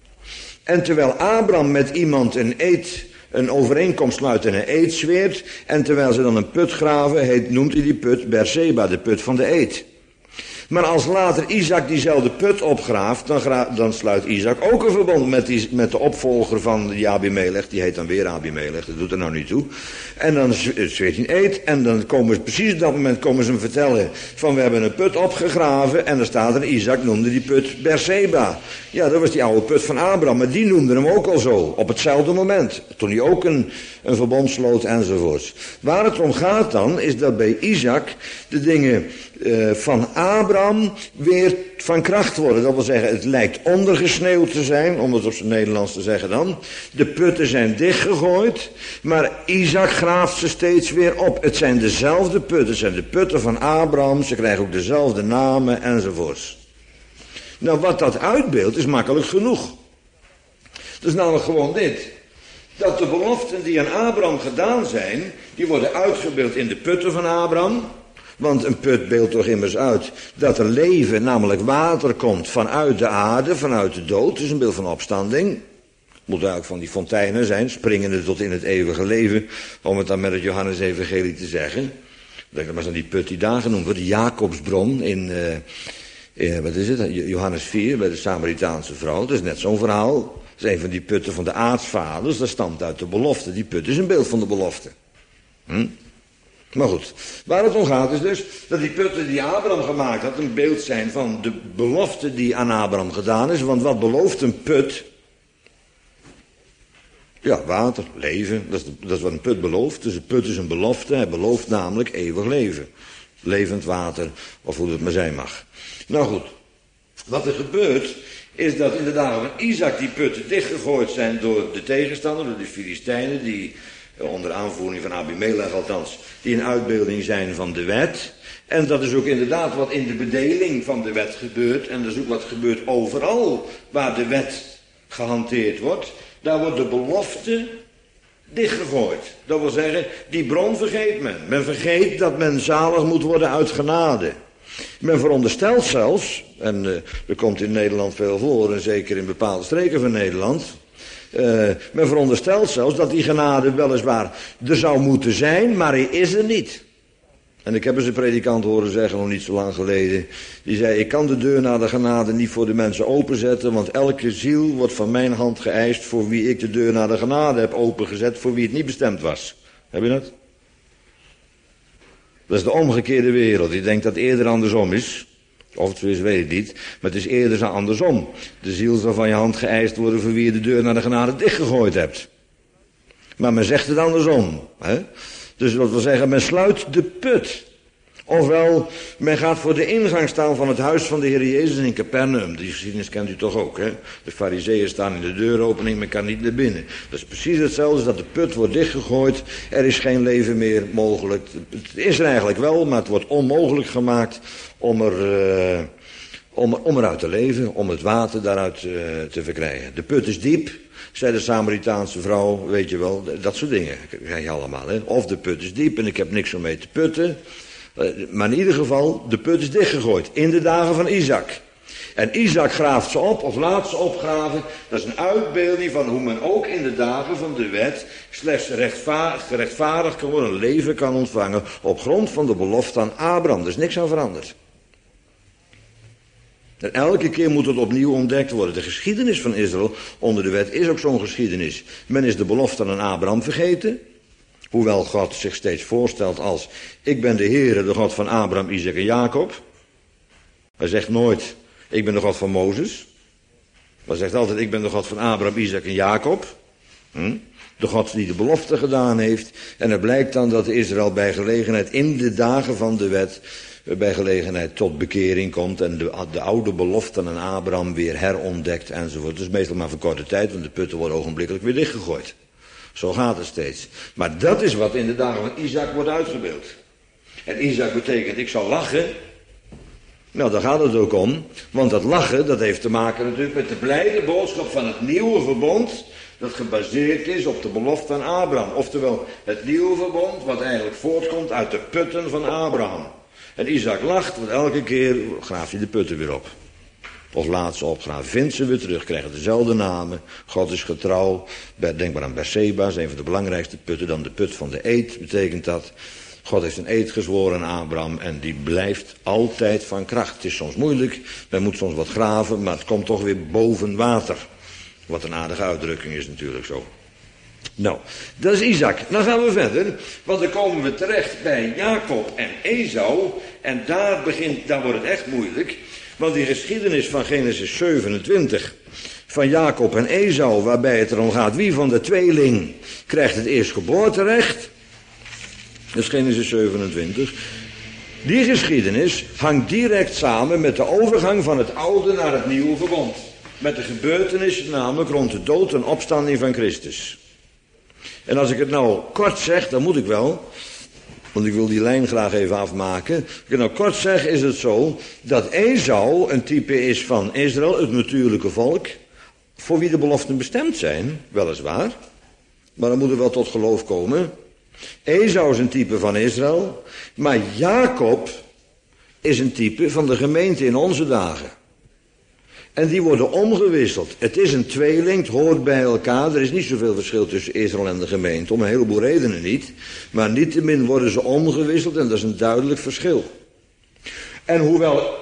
En terwijl Abraham met iemand een eed, een overeenkomst sluit en een eed zweert, en terwijl ze dan een put graven, heet, noemt hij die put Berseba, de put van de eed. Maar als later Isaac diezelfde put opgraaft, dan, gra- dan sluit Isaac ook een verbond met, die, met de opvolger van die Abimelech. Die heet dan weer Abimelech, dat doet er nou niet toe. En dan zweert hij een eed en dan komen ze precies op dat moment komen ze hem vertellen van we hebben een put opgegraven. En dan staat er, Isaac noemde die put Berseba. Ja, dat was die oude put van Abraham, maar die noemde hem ook al zo, op hetzelfde moment. Toen hij ook een, een verbond sloot enzovoorts. Waar het om gaat dan, is dat bij Isaac de dingen uh, van Abraham weer van kracht worden. Dat wil zeggen, het lijkt ondergesneeuwd te zijn, om het op zijn Nederlands te zeggen dan. De putten zijn dichtgegooid, maar Isaac graaft ze steeds weer op. Het zijn dezelfde putten, het zijn de putten van Abraham, ze krijgen ook dezelfde namen enzovoorts. Nou, wat dat uitbeeldt is makkelijk genoeg. Dat is namelijk gewoon dit. Dat de beloften die aan Abraham gedaan zijn, die worden uitgebeeld in de putten van Abraham. Want een put beeldt toch immers uit dat er leven, namelijk water, komt vanuit de aarde, vanuit de dood. Het is een beeld van opstanding. Het moet eigenlijk van die fonteinen zijn, springende tot in het eeuwige leven, om het dan met het Johannes-evangelie te zeggen. Denk maar eens aan die put die daar genoemd wordt, de Jacobsbron in, uh, uh, wat is het, Johannes vier, bij de Samaritaanse vrouw. Dat is net zo'n verhaal. Dat is een van die putten van de aartsvaders, dat stamt uit de belofte. Die put is een beeld van de belofte. Hm? Maar goed, waar het om gaat is dus dat die putten die Abraham gemaakt had een beeld zijn van de belofte die aan Abraham gedaan is. Want wat belooft een put? Ja, water, leven, dat is, de, dat is wat een put belooft. Dus een put is een belofte, hij belooft namelijk eeuwig leven. Levend water, of hoe het maar zijn mag. Nou goed, wat er gebeurt is dat in de dagen van Isaac die putten dichtgegooid zijn door de tegenstander, door de Filistijnen, die onder aanvoering van Abimelech althans, die een uitbeelding zijn van de wet. En dat is ook inderdaad wat in de bedeling van de wet gebeurt. En dat is ook wat gebeurt overal waar de wet gehanteerd wordt. Daar wordt de belofte dichtgegooid. Dat wil zeggen, die bron vergeet men. Men vergeet dat men zalig moet worden uit genade. Men veronderstelt zelfs, en uh, er komt in Nederland veel voor, en zeker in bepaalde streken van Nederland. Uh, men veronderstelt zelfs dat die genade weliswaar er zou moeten zijn, maar hij is er niet. En ik heb eens een predikant horen zeggen, nog niet zo lang geleden. Die zei, ik kan de deur naar de genade niet voor de mensen openzetten, want elke ziel wordt van mijn hand geëist voor wie ik de deur naar de genade heb opengezet, voor wie het niet bestemd was. Heb je dat? Dat is de omgekeerde wereld. Die denkt dat het eerder andersom is. Of het is, weet ik niet. Maar het is eerder zo andersom. De ziel zal van je hand geëist worden voor wie je de deur naar de genade dichtgegooid hebt. Maar men zegt het andersom. Hè? Dus wat wil zeggen, men sluit de put. Ofwel, men gaat voor de ingang staan van het huis van de Heer Jezus in Capernaum. Die geschiedenis kent u toch ook, hè? De farizeeën staan in de deuropening, men kan niet naar binnen. Dat is precies hetzelfde als dat de put wordt dichtgegooid. Er is geen leven meer mogelijk. Het is er eigenlijk wel, maar het wordt onmogelijk gemaakt om er... Uh, Om, om eruit te leven, om het water daaruit uh, te verkrijgen. De put is diep, zei de Samaritaanse vrouw, weet je wel, dat soort dingen krijg je allemaal. Hè? Of de put is diep en ik heb niks om mee te putten. Uh, maar in ieder geval, de put is dichtgegooid in de dagen van Isaac. En Isaac graaft ze op, of laat ze opgraven. Dat is een uitbeelding van hoe men ook in de dagen van de wet slechts rechtvaardig, gerechtvaardigd kan worden, een leven kan ontvangen op grond van de belofte aan Abraham. Er is niks aan veranderd. En elke keer moet het opnieuw ontdekt worden. De geschiedenis van Israël onder de wet is ook zo'n geschiedenis. Men is de belofte aan Abraham vergeten. Hoewel God zich steeds voorstelt als, ik ben de Heere, de God van Abraham, Isaac en Jacob. Hij zegt nooit, ik ben de God van Mozes. Hij zegt altijd, ik ben de God van Abraham, Isaac en Jacob. Hm? De God die de belofte gedaan heeft. En het blijkt dan dat Israël bij gelegenheid in de dagen van de wet bij gelegenheid tot bekering komt en de, de oude beloften aan Abraham weer herontdekt enzovoort. Dus meestal maar voor korte tijd, want de putten worden ogenblikkelijk weer dichtgegooid. Zo gaat het steeds. Maar dat is wat in de dagen van Isaac wordt uitgebeeld. En Isaac betekent, ik zal lachen. Nou, daar gaat het ook om. Want dat lachen, dat heeft te maken natuurlijk met de blijde boodschap van het nieuwe verbond, dat gebaseerd is op de belofte aan Abraham. Oftewel, het nieuwe verbond wat eigenlijk voortkomt uit de putten van Abraham. En Isaac lacht, want elke keer graaft hij de putten weer op. Of laat ze opgraven, vindt ze weer terug, krijgen dezelfde namen. God is getrouw. Denk maar aan Berseba, dat is een van de belangrijkste putten. Dan de put van de eed betekent dat. God heeft een eed gezworen aan Abraham en die blijft altijd van kracht. Het is soms moeilijk, men moet soms wat graven, maar het komt toch weer boven water. Wat een aardige uitdrukking is natuurlijk zo. Nou, dat is Isaac. Dan gaan we verder, want dan komen we terecht bij Jacob en Esau. En daar, begint, daar wordt het echt moeilijk. Want die geschiedenis van Genesis zevenentwintig, van Jacob en Esau, waarbij het erom gaat wie van de tweeling krijgt het eerstgeboorterecht. Dat is Genesis zevenentwintig. Die geschiedenis hangt direct samen met de overgang van het oude naar het nieuwe verbond. Met de gebeurtenissen namelijk rond de dood en opstanding van Christus. En als ik het nou kort zeg, dan moet ik wel, want ik wil die lijn graag even afmaken. Als ik het nou kort zeg, is het zo dat Esau een type is van Israël, het natuurlijke volk, voor wie de beloften bestemd zijn, weliswaar. Maar dan moet er wel tot geloof komen. Esau is een type van Israël, maar Jacob is een type van de gemeente in onze dagen. En die worden omgewisseld. Het is een tweeling, het hoort bij elkaar. Er is niet zoveel verschil tussen Israël en de gemeente. Om een heleboel redenen niet. Maar niettemin worden ze omgewisseld en dat is een duidelijk verschil. En hoewel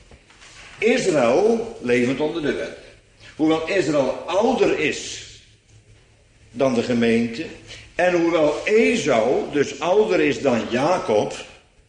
Israël, levend onder de wet, hoewel Israël ouder is dan de gemeente, en hoewel Esau dus ouder is dan Jacob,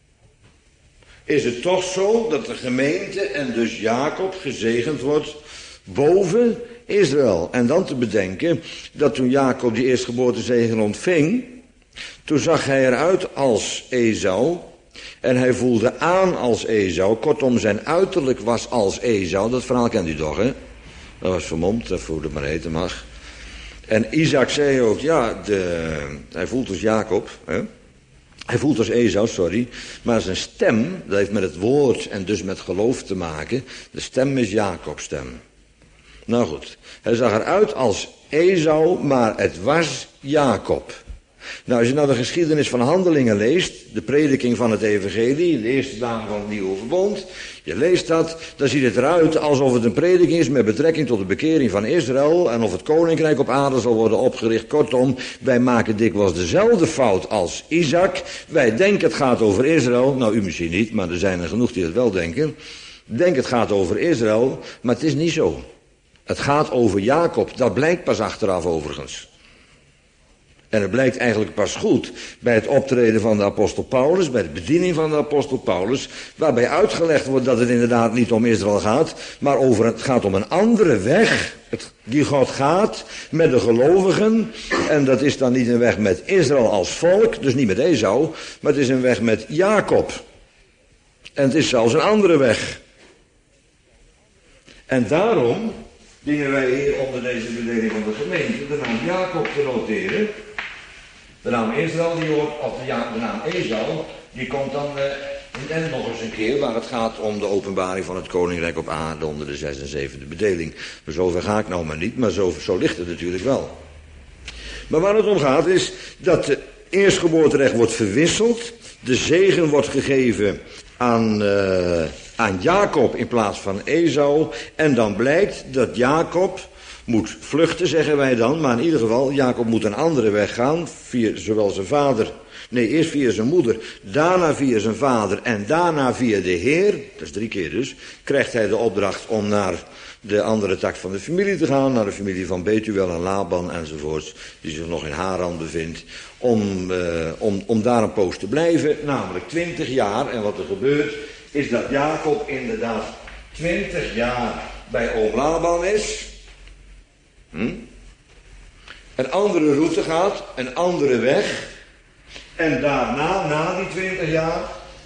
is het toch zo dat de gemeente en dus Jacob gezegend wordt boven Israël. En dan te bedenken dat toen Jacob die eerstgeboortezegen ontving, toen zag hij eruit als Esau, En hij voelde aan als Esau. Kortom, zijn uiterlijk was als Esau. Dat verhaal kent u toch, hè? Dat was vermomd, dat hoe het maar heten mag. En Isaac zei ook, ja, de, hij voelt als Jacob, hè? Hij voelt als Esau, sorry. Maar zijn stem, dat heeft met het woord en dus met geloof te maken. De stem is Jacobs stem. Nou goed, hij zag eruit als Esau, maar het was Jacob. Nou, als je nou de geschiedenis van Handelingen leest, de prediking van het evangelie, de eerste dagen van het nieuwe verbond, je leest dat, dan ziet het eruit alsof het een prediking is met betrekking tot de bekering van Israël en of het koninkrijk op aarde zal worden opgericht. Kortom, wij maken dikwijls dezelfde fout als Isaac. Wij denken het gaat over Israël, nou u misschien niet, maar er zijn er genoeg die het wel denken. Denk het gaat over Israël, maar het is niet zo. Het gaat over Jacob, dat blijkt pas achteraf overigens. En het blijkt eigenlijk pas goed bij het optreden van de apostel Paulus, bij de bediening van de apostel Paulus, waarbij uitgelegd wordt dat het inderdaad niet om Israël gaat, maar over, het gaat om een andere weg het, die God gaat met de gelovigen. En dat is dan niet een weg met Israël als volk, dus niet met Esau, maar het is een weg met Jacob. En het is zelfs een andere weg. En daarom dienen wij hier onder deze bedeling van de gemeente de naam Jacob te noteren. De naam Israël, die hoort, of ja, de naam Esau, die komt dan uh, en nog eens een keer waar het gaat om de openbaring van het koninkrijk op aarde onder de zes en zevende bedeling. Maar zover ga ik nou maar niet, maar zo, zo ligt het natuurlijk wel. Maar waar het om gaat is dat het eerstgeboorterecht wordt verwisseld, de zegen wordt gegeven aan, uh, aan Jacob in plaats van Esau, en dan blijkt dat Jacob moet vluchten, zeggen wij dan, maar in ieder geval, Jacob moet een andere weg gaan, via zowel zijn vader, nee, eerst via zijn moeder, daarna via zijn vader en daarna via de Heer, dat is drie keer dus, krijgt hij de opdracht om naar de andere tak van de familie te gaan, naar de familie van Betuel en Laban enzovoorts, die zich nog in Haran bevindt, om, uh, om, om daar een poos te blijven, namelijk twintig jaar. En wat er gebeurt, is dat Jacob inderdaad twintig jaar bij oom Laban is, Hm? een andere route gaat, een andere weg. En daarna, na die twintig jaar,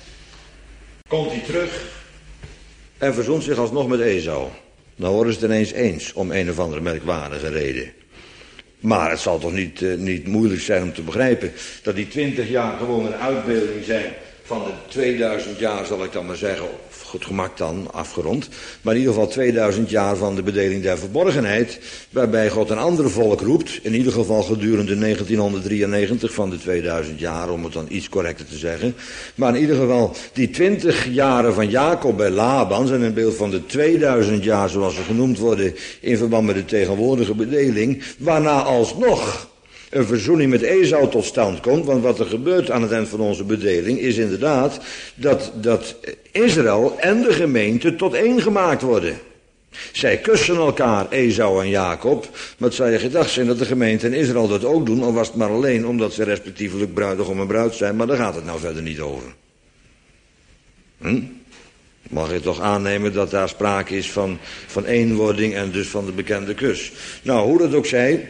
komt hij terug en verzoent zich alsnog met Esau. Dan worden ze het ineens eens, om een of andere merkwaardige reden. Maar het zal toch niet, uh, niet moeilijk zijn om te begrijpen dat die twintig jaar gewoon een uitbeelding zijn van de tweeduizend jaar, zal ik dan maar zeggen, goed gemak dan, afgerond, maar in ieder geval tweeduizend jaar van de bedeling der verborgenheid, waarbij God een ander volk roept, in ieder geval gedurende negentienhonderddrieënnegentig van de tweeduizend jaar, om het dan iets correcter te zeggen. Maar in ieder geval, die twintig jaren van Jacob bij Laban zijn een beeld van de tweeduizend jaar, zoals ze genoemd worden, in verband met de tegenwoordige bedeling, waarna alsnog een verzoening met Esau tot stand komt. Want wat er gebeurt aan het eind van onze bedeling is inderdaad dat, dat Israël en de gemeente tot één gemaakt worden. Zij kussen elkaar, Esau en Jacob, maar het zou je gedacht zijn dat de gemeente en Israël dat ook doen, al was het maar alleen omdat ze respectievelijk bruidegom en bruid zijn, maar daar gaat het nou verder niet over. Hm? Mag je toch aannemen dat daar sprake is van, van eenwording en dus van de bekende kus. Nou, hoe dat ook zij,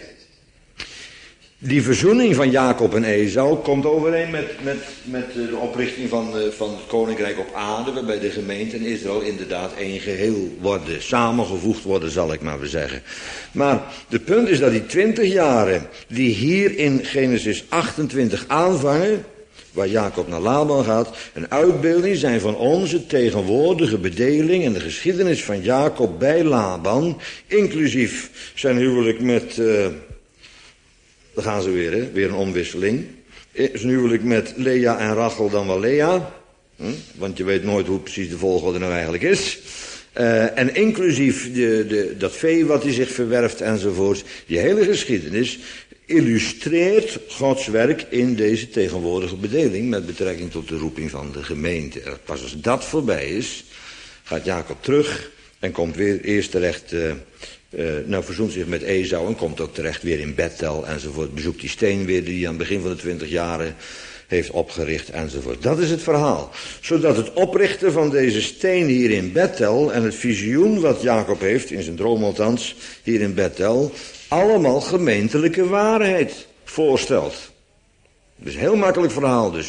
die verzoening van Jacob en Esau komt overeen met, met, met de oprichting van, van het koninkrijk op aarde, waarbij de gemeente en Israël inderdaad één geheel worden, samengevoegd worden, zal ik maar weer zeggen. Maar de punt is dat die twintig jaren die hier in Genesis achtentwintig aanvangen, waar Jacob naar Laban gaat, een uitbeelding zijn van onze tegenwoordige bedeling en de geschiedenis van Jacob bij Laban, inclusief zijn huwelijk met, uh, daar gaan ze weer, hè, weer een omwisseling, zijn huwelijk met Lea en Rachel dan wel Lea, hm? Want je weet nooit hoe precies de volgorde nou eigenlijk is. Uh, en inclusief de, de, dat vee wat hij zich verwerft enzovoorts, die hele geschiedenis illustreert Gods werk in deze tegenwoordige bedeling met betrekking tot de roeping van de gemeente. Pas als dat voorbij is, gaat Jacob terug en komt weer eerst terecht, uh, uh, nou verzoent zich met Esau en komt ook terecht weer in Bethel enzovoort. Bezoekt die steen weer die hij aan het begin van de twintig jaren heeft opgericht enzovoort. Dat is het verhaal. Zodat het oprichten van deze steen hier in Bethel en het visioen wat Jacob heeft, in zijn droom althans, hier in Bethel, allemaal gemeentelijke waarheid voorstelt. Dus een heel makkelijk verhaal dus,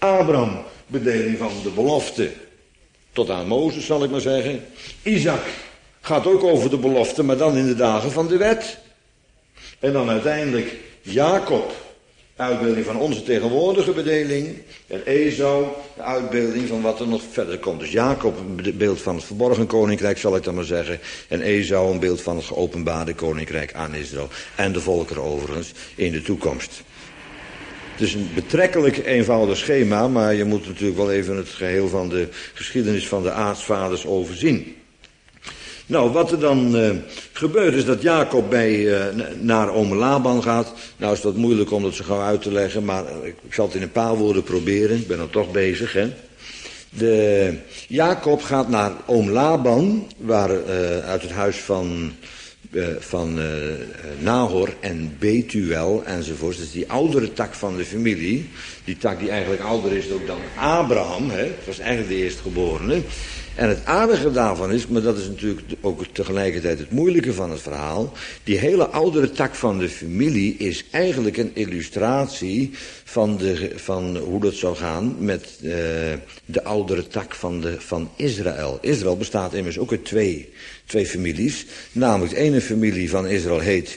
Abraham, bedeling van de belofte. Tot aan Mozes, zal ik maar zeggen. Isaac gaat ook over de belofte, maar dan in de dagen van de wet. En dan uiteindelijk Jacob, uitbeelding van onze tegenwoordige bedeling. En Esau, de uitbeelding van wat er nog verder komt. Dus Jacob, een beeld van het verborgen koninkrijk, zal ik dan maar zeggen. En Esau, een beeld van het geopenbaarde koninkrijk aan Israël. En de volkeren overigens in de toekomst. Het is een betrekkelijk eenvoudig schema, maar je moet natuurlijk wel even het geheel van de geschiedenis van de aartsvaders overzien. Nou, wat er dan uh, gebeurt is dat Jacob bij, uh, naar oom Laban gaat. Nou is dat moeilijk om dat zo gauw uit te leggen, maar uh, ik zal het in een paar woorden proberen. Ik ben er toch bezig, hè. De, Jacob gaat naar oom Laban, waar, uh, uit het huis van, uh, van uh, Nahor en Betuel enzovoort. Dus die oudere tak van de familie. Die tak die eigenlijk ouder is ook dan Abraham, hè. Het was eigenlijk de eerstgeborene. En het aardige daarvan is, maar dat is natuurlijk ook tegelijkertijd het moeilijke van het verhaal. Die hele oudere tak van de familie is eigenlijk een illustratie van, de, van hoe dat zou gaan met uh, de oudere tak van, de, van Israël. Israël bestaat immers ook uit twee, twee families. Namelijk de ene familie van Israël heet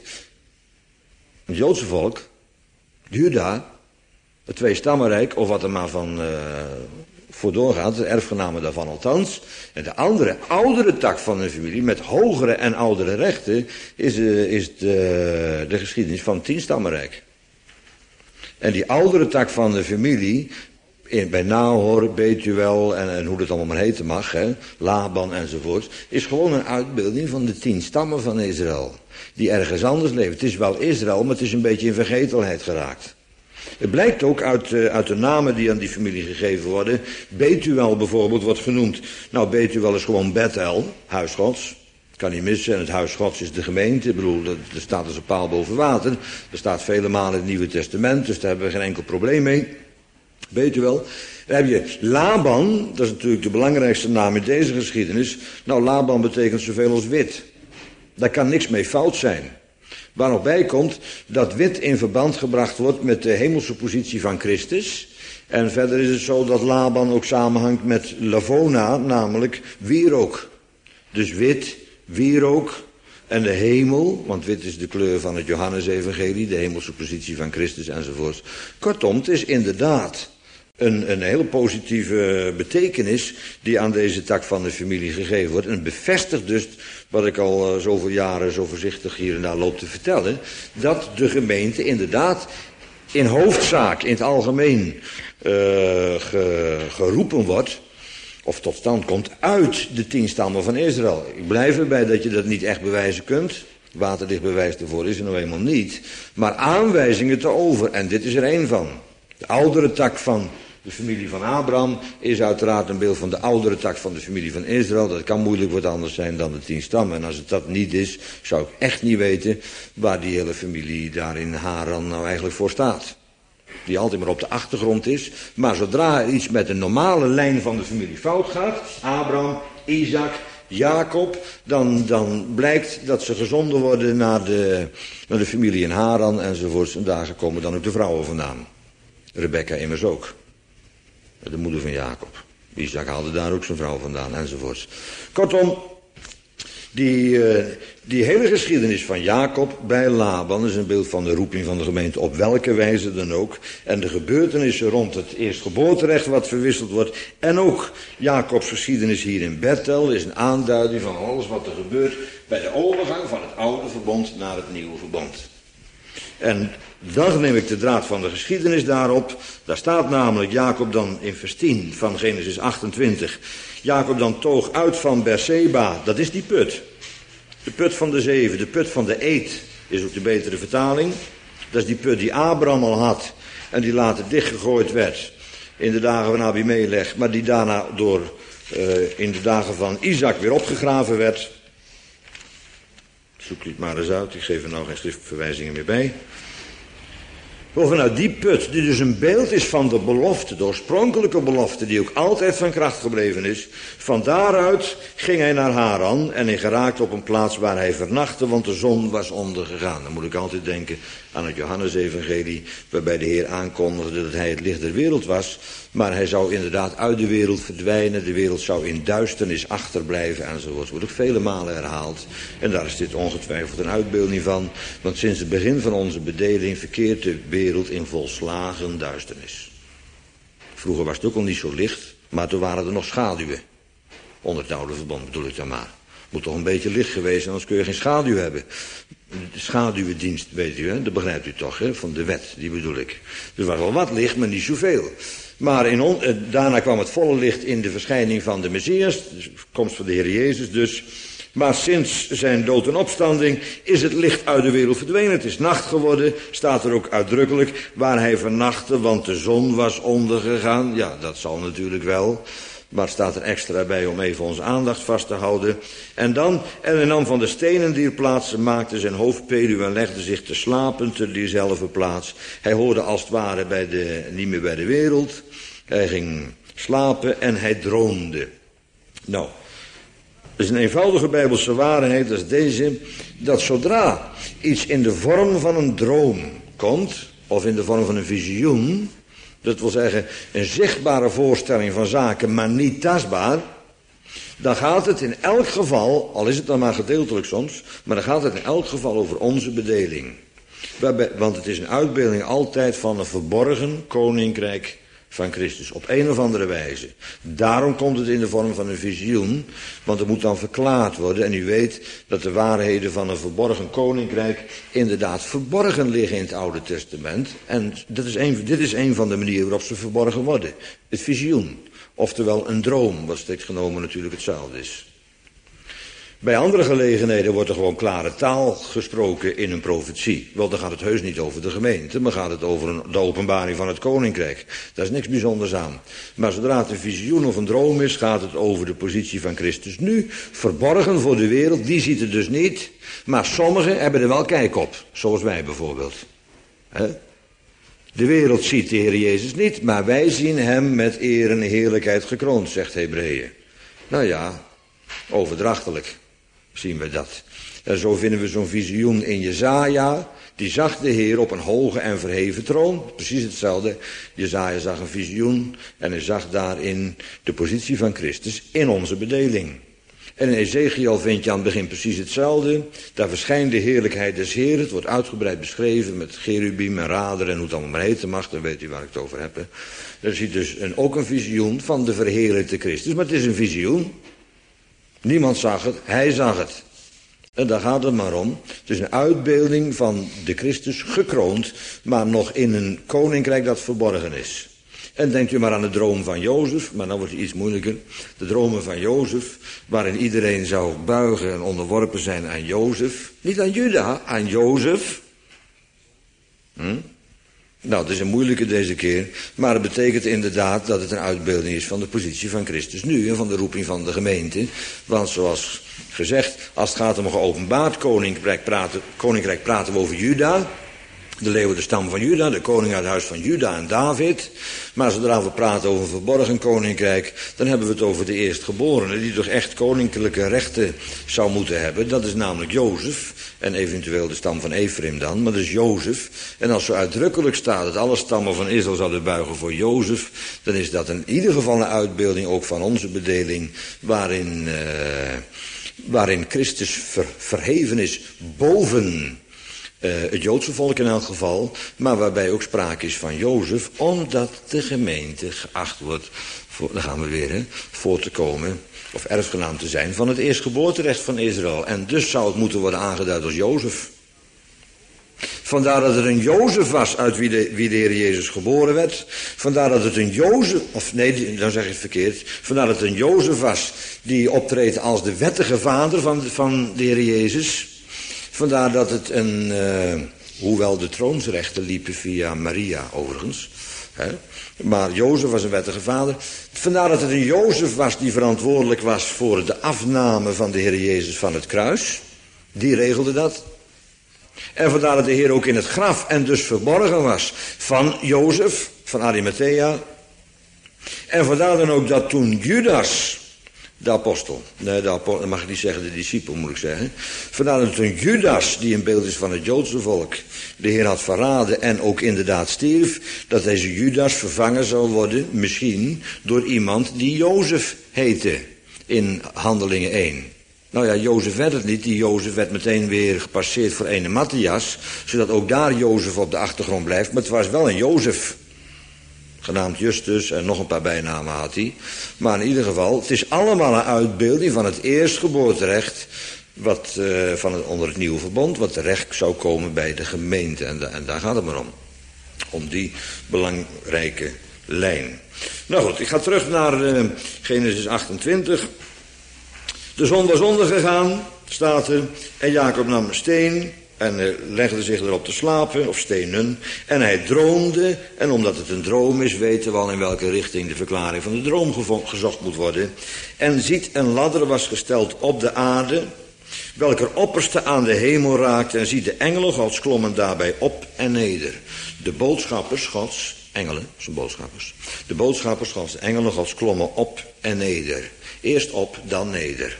het Joodse volk, Juda, het tweestammenrijk, of wat er maar van uh, voor doorgaat, de erfgenamen daarvan althans. En de andere, oudere tak van de familie, met hogere en oudere rechten, is, uh, is de, de geschiedenis van het tienstammenrijk. En die oudere tak van de familie, in, bij Nahor, Betuel en, en hoe dat allemaal maar heten mag, hè, Laban enzovoort, is gewoon een uitbeelding van de tien stammen van Israël. Die ergens anders leven. Het is wel Israël, maar het is een beetje in vergetelheid geraakt. Het blijkt ook uit, uh, uit de namen die aan die familie gegeven worden. Betuel bijvoorbeeld wordt genoemd. Nou, Betuel is gewoon Bethel, huis Gods. Kan niet missen. En het huis Gods is de gemeente. Ik bedoel, er staat als een paal boven water. Er staat vele malen in het Nieuwe Testament, dus daar hebben we geen enkel probleem mee. Betuel. Dan heb je Laban, dat is natuurlijk de belangrijkste naam in deze geschiedenis. Nou, Laban betekent zoveel als wit. Daar kan niks mee fout zijn. Waar nog bij komt dat wit in verband gebracht wordt met de hemelse positie van Christus. En verder is het zo dat Laban ook samenhangt met Lavona, namelijk wierook. Dus wit, wierook en de hemel, want wit is de kleur van het Johannesevangelie, de hemelse positie van Christus enzovoort. Kortom, het is inderdaad een, een hele positieve betekenis die aan deze tak van de familie gegeven wordt. En het bevestigt dus wat ik al uh, zoveel jaren zo voorzichtig hier en daar loop te vertellen, dat de gemeente inderdaad in hoofdzaak, in het algemeen, uh, ge, geroepen wordt, of tot stand komt, uit de tien stammen van Israël. Ik blijf erbij dat je dat niet echt bewijzen kunt. Waterdicht bewijs ervoor is er nou eenmaal niet. Maar aanwijzingen te over, en dit is er één van. De oudere tak van de familie van Abraham is uiteraard een beeld van de oudere tak van de familie van Israël. Dat kan moeilijk wat anders zijn dan de tien stammen. En als het dat niet is, zou ik echt niet weten waar die hele familie daar in Haran nou eigenlijk voor staat. Die altijd maar op de achtergrond is. Maar zodra er iets met de normale lijn van de familie fout gaat, Abraham, Isaac, Jacob, dan, dan blijkt dat ze gezonden worden naar de, naar de familie in Haran enzovoorts. En daar komen dan ook de vrouwen vandaan. Rebecca immers ook. De moeder van Jacob. Isaac haalde daar ook zijn vrouw vandaan enzovoorts. Kortom, die, uh, die hele geschiedenis van Jacob bij Laban is een beeld van de roeping van de gemeente op welke wijze dan ook. En de gebeurtenissen rond het eerstgeboorterecht wat verwisseld wordt. En ook Jacobs geschiedenis hier in Bethel is een aanduiding van alles wat er gebeurt bij de overgang van het oude verbond naar het nieuwe verbond. En dan neem ik de draad van de geschiedenis daarop. Daar staat namelijk Jacob dan in vers tien van Genesis achtentwintig. Jacob dan toog uit van Berseba, dat is die put. De put van de zeven, de put van de eed is ook de betere vertaling. Dat is die put die Abraham al had en die later dichtgegooid werd in de dagen van Abimelech. Maar die daarna door uh, in de dagen van Isaac weer opgegraven werd. Zoek het maar eens uit, ik geef er nou geen schriftverwijzingen meer bij. Bovenuit die put, die dus een beeld is van de belofte, de oorspronkelijke belofte, die ook altijd van kracht gebleven is, van daaruit ging hij naar Haran en hij geraakte op een plaats waar hij vernachtte, want de zon was ondergegaan. Dan moet ik altijd denken aan het Johannesevangelie, waarbij de Heer aankondigde dat hij het licht der wereld was, maar hij zou inderdaad uit de wereld verdwijnen, de wereld zou in duisternis achterblijven enzovoort. Wordt ook vele malen herhaald. En daar is dit ongetwijfeld een uitbeelding van, want sinds het begin van onze bedeling verkeert de wereld in volslagen duisternis. Vroeger was het ook al niet zo licht, maar toen waren er nog schaduwen. Onder het oude verbond bedoel ik dan maar. Moet toch een beetje licht geweest zijn, anders kun je geen schaduw hebben. De schaduwendienst, weet u, hè? Dat begrijpt u toch, hè? Van de wet, die bedoel ik. Er was wel wat licht, maar niet zoveel. Maar in on, eh, daarna kwam het volle licht in de verschijning van de Messias, de komst van de Heer Jezus dus. Maar sinds zijn dood en opstanding is het licht uit de wereld verdwenen. Het is nacht geworden, staat er ook uitdrukkelijk, waar hij vernachtte, want de zon was ondergegaan. Ja, dat zal natuurlijk wel. Maar staat er extra bij om even onze aandacht vast te houden. En dan, en hij nam van de stenen die plaatsen, maakte zijn hoofdpeluw en legde zich te slapen te diezelfde plaats. Hij hoorde als het ware bij de, niet meer bij de wereld. Hij ging slapen en hij droomde. Nou, het is een eenvoudige Bijbelse waarheid, dat is deze, dat zodra iets in de vorm van een droom komt, of in de vorm van een visioen, dat wil zeggen een zichtbare voorstelling van zaken, maar niet tastbaar, dan gaat het in elk geval, al is het dan maar gedeeltelijk soms, maar dan gaat het in elk geval over onze bedeling. Waarbij, want het is een uitbeelding altijd van een verborgen koninkrijk van Christus, op een of andere wijze. Daarom komt het in de vorm van een visioen, want het moet dan verklaard worden. En u weet dat de waarheden van een verborgen koninkrijk inderdaad verborgen liggen in het Oude Testament. En dat is een, dit is een van de manieren waarop ze verborgen worden. Het visioen, oftewel een droom, wat strikt genomen natuurlijk hetzelfde is. Bij andere gelegenheden wordt er gewoon klare taal gesproken in een profetie. Wel, dan gaat het heus niet over de gemeente, maar gaat het over een, de openbaring van het koninkrijk. Daar is niks bijzonders aan. Maar zodra het een visioen of een droom is, gaat het over de positie van Christus nu. Verborgen voor de wereld, die ziet het dus niet. Maar sommigen hebben er wel kijk op, zoals wij bijvoorbeeld. He? De wereld ziet de Heer Jezus niet, maar wij zien hem met eer en heerlijkheid gekroond, zegt Hebreeën. Nou ja, overdrachtelijk zien we dat. En zo vinden we zo'n visioen in Jesaja. Die zag de Heer op een hoge en verheven troon. Precies hetzelfde. Jesaja zag een visioen en hij zag daarin de positie van Christus in onze bedeling. En in Ezekiel vind je aan het begin precies hetzelfde. Daar verschijnt de heerlijkheid des Heeren. Het wordt uitgebreid beschreven met cherubim en radar en hoe het allemaal maar heten mag. Dan weet u waar ik het over heb. Er ziet dus een, ook een visioen van de verheerlijkte Christus. Maar het is een visioen. Niemand zag het, hij zag het. En daar gaat het maar om. Het is een uitbeelding van de Christus gekroond, maar nog in een koninkrijk dat verborgen is. En denkt u maar aan de droom van Jozef, maar dan wordt het iets moeilijker. De dromen van Jozef, waarin iedereen zou buigen en onderworpen zijn aan Jozef. Niet aan Juda, aan Jozef. Hm? Nou, het is een moeilijke deze keer, maar het betekent inderdaad dat het een uitbeelding is van de positie van Christus nu en van de roeping van de gemeente. Want zoals gezegd, als het gaat om een geopenbaard koninkrijk praten, koninkrijk praten we over Juda. De leeuw, de stam van Juda, de koning uit het huis van Juda en David. Maar zodra we praten over een verborgen koninkrijk, dan hebben we het over de eerstgeborene, die toch echt koninklijke rechten zou moeten hebben. Dat is namelijk Jozef en eventueel de stam van Ephraim dan, maar dat is Jozef. En als zo uitdrukkelijk staat dat alle stammen van Israël zouden buigen voor Jozef, dan is dat in ieder geval een uitbeelding ook van onze bedeling, waarin, uh, waarin Christus ver, verheven is boven Uh, het Joodse volk in elk geval, maar waarbij ook sprake is van Jozef, omdat de gemeente geacht wordt, voor, daar gaan we weer, hè, voor te komen, of erfgenaam te zijn van het eerstgeboorterecht van Israël. En dus zou het moeten worden aangeduid als Jozef. Vandaar dat het een Jozef was uit wie de, wie de Heer Jezus geboren werd. Vandaar dat het een Jozef, of nee, dan zeg ik het verkeerd. Vandaar dat het een Jozef was die optreedt als de wettige vader van, van de Heer Jezus. Vandaar dat het een, uh, hoewel de troonsrechten liepen via Maria overigens, hè, maar Jozef was een wettige vader. Vandaar dat het een Jozef was die verantwoordelijk was voor de afname van de Heer Jezus van het kruis. Die regelde dat. En vandaar dat de Heer ook in het graf en dus verborgen was van Jozef, van Arimathea. En vandaar dan ook dat toen Judas, de apostel, nee, de apostel, dat mag ik niet zeggen, de discipel moet ik zeggen. Vandaar dat toen Judas, die een beeld is van het Joodse volk, de Heer had verraden en ook inderdaad stierf, dat deze Judas vervangen zou worden, misschien, door iemand die Jozef heette, in Handelingen één. Nou ja, Jozef werd het niet. Die Jozef werd meteen weer gepasseerd voor ene Matthias, zodat ook daar Jozef op de achtergrond blijft. Maar het was wel een Jozef, genaamd Justus, en nog een paar bijnamen had hij. Maar in ieder geval, het is allemaal een uitbeelding van het eerstgeboorterecht, wat uh, van het, onder het nieuwe verbond, wat terecht zou komen bij de gemeente. En, da, en daar gaat het maar om. Om die belangrijke lijn. Nou goed, ik ga terug naar uh, Genesis achtentwintig. De zon was ondergegaan, staat er, en Jacob nam een steen en uh, legde zich erop te slapen, of stenen, en hij droomde, en omdat het een droom is, weten we al in welke richting de verklaring van de droom gezocht moet worden. En ziet, een ladder was gesteld op de aarde, welker opperste aan de hemel raakte, en ziet, de engelen Gods klommen daarbij op en neder. De boodschappers Gods, engelen, zijn boodschappers, de boodschappers Gods, de engelen Gods klommen op en neder. Eerst op, dan neder.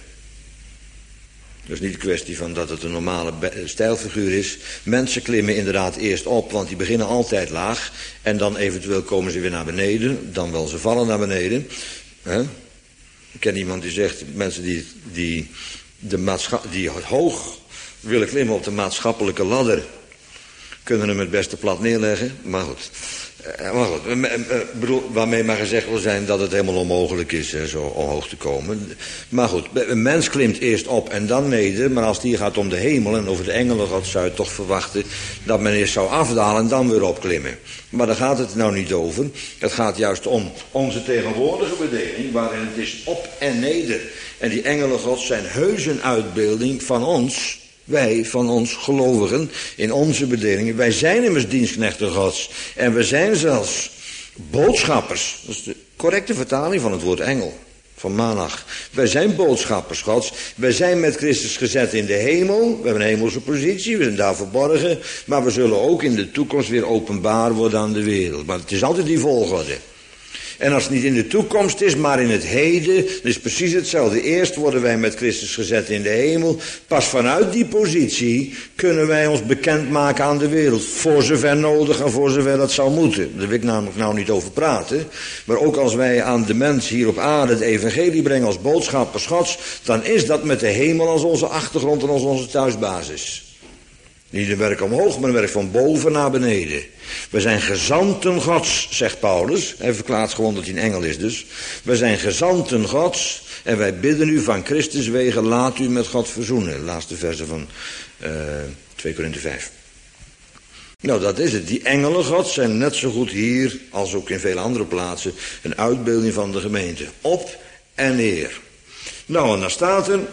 Dat is niet de kwestie van dat het een normale stijlfiguur is. Mensen klimmen inderdaad eerst op, want die beginnen altijd laag. En dan eventueel komen ze weer naar beneden. Dan wel, ze vallen naar beneden. He? Ik ken iemand die zegt, mensen die, die, de maatscha- die hoog willen klimmen op de maatschappelijke ladder, kunnen hem het beste plat neerleggen. Maar goed. Maar goed, bedoel, waarmee maar gezegd wil zijn dat het helemaal onmogelijk is hè, zo omhoog te komen. Maar goed, een mens klimt eerst op en dan neder. Maar als het hier gaat om de hemel en over de engelen God, zou je toch verwachten dat men eerst zou afdalen en dan weer opklimmen. Maar daar gaat het nou niet over. Het gaat juist om onze tegenwoordige bedeling, waarin het is op en neder. En die engelen God zijn heus een uitbeelding van ons. Wij van ons gelovigen in onze bedelingen. Wij zijn immers dienstknechten Gods. En we zijn zelfs boodschappers. Dat is de correcte vertaling van het woord engel. Van Manach. Wij zijn boodschappers Gods. Wij zijn met Christus gezet in de hemel. We hebben een hemelse positie. We zijn daar verborgen. Maar we zullen ook in de toekomst weer openbaar worden aan de wereld. Maar het is altijd die volgorde. En als het niet in de toekomst is, maar in het heden, dan is precies hetzelfde. Eerst worden wij met Christus gezet in de hemel. Pas vanuit die positie kunnen wij ons bekendmaken aan de wereld. Voor zover nodig en voor zover dat zou moeten. Daar wil ik namelijk nou niet over praten. Maar ook als wij aan de mens hier op aarde het evangelie brengen als boodschappers Gods, dan is dat met de hemel als onze achtergrond en als onze thuisbasis. Niet een werk omhoog, maar een werk van boven naar beneden. We zijn gezanten Gods, zegt Paulus. Hij verklaart gewoon dat hij een engel is dus. We zijn gezanten Gods en wij bidden u van Christus wegen, laat u met God verzoenen. De laatste verse van uh, twee Korinthe vijf. Nou, dat is het. Die engelen Gods zijn net zo goed hier als ook in vele andere plaatsen een uitbeelding van de gemeente. Op en neer. Nou, en dan staat er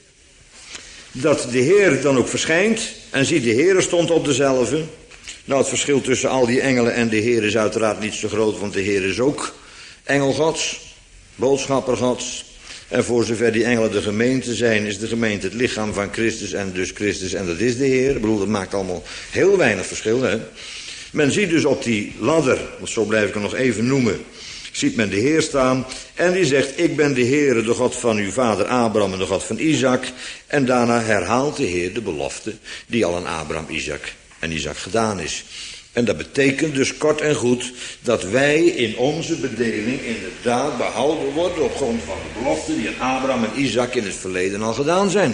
dat de Heer dan ook verschijnt en ziet, de Heer stond op dezelfde. Nou, het verschil tussen al die engelen en de Heer is uiteraard niet zo groot, want de Heer is ook engel Gods, boodschapper Gods. En voor zover die engelen de gemeente zijn, is de gemeente het lichaam van Christus en dus Christus en dat is de Heer. Ik bedoel, dat maakt allemaal heel weinig verschil, hè. Men ziet dus op die ladder, want zo blijf ik hem nog even noemen, ziet men de Heer staan en die zegt, ik ben de Heer, de God van uw vader Abraham en de God van Isaac. En daarna herhaalt de Heer de belofte die al aan Abraham, Isaac en Isaac gedaan is. En dat betekent dus kort en goed dat wij in onze bedeling inderdaad behouden worden op grond van de beloften die aan Abraham en Isaac in het verleden al gedaan zijn.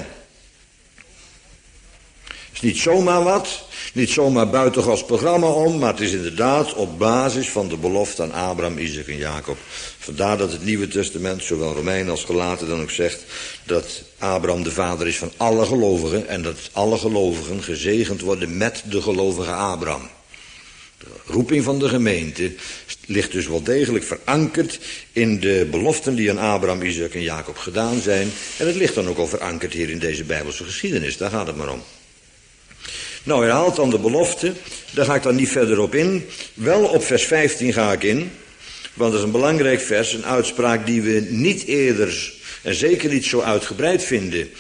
Het is niet zomaar wat, niet zomaar buiten Gods programma om, maar het is inderdaad op basis van de belofte aan Abraham, Isaac en Jacob. Vandaar dat het Nieuwe Testament, zowel Romeinen als Galaten, dan ook zegt dat Abraham de vader is van alle gelovigen en dat alle gelovigen gezegend worden met de gelovige Abraham. De roeping van de gemeente ligt dus wel degelijk verankerd in de beloften die aan Abraham, Isaac en Jacob gedaan zijn. En het ligt dan ook al verankerd hier in deze Bijbelse geschiedenis, daar gaat het maar om. Nou, herhaalt dan de belofte, daar ga ik dan niet verder op in. Wel op vers vijftien ga ik in, want dat is een belangrijk vers, een uitspraak die we niet eerder en zeker niet zo uitgebreid vinden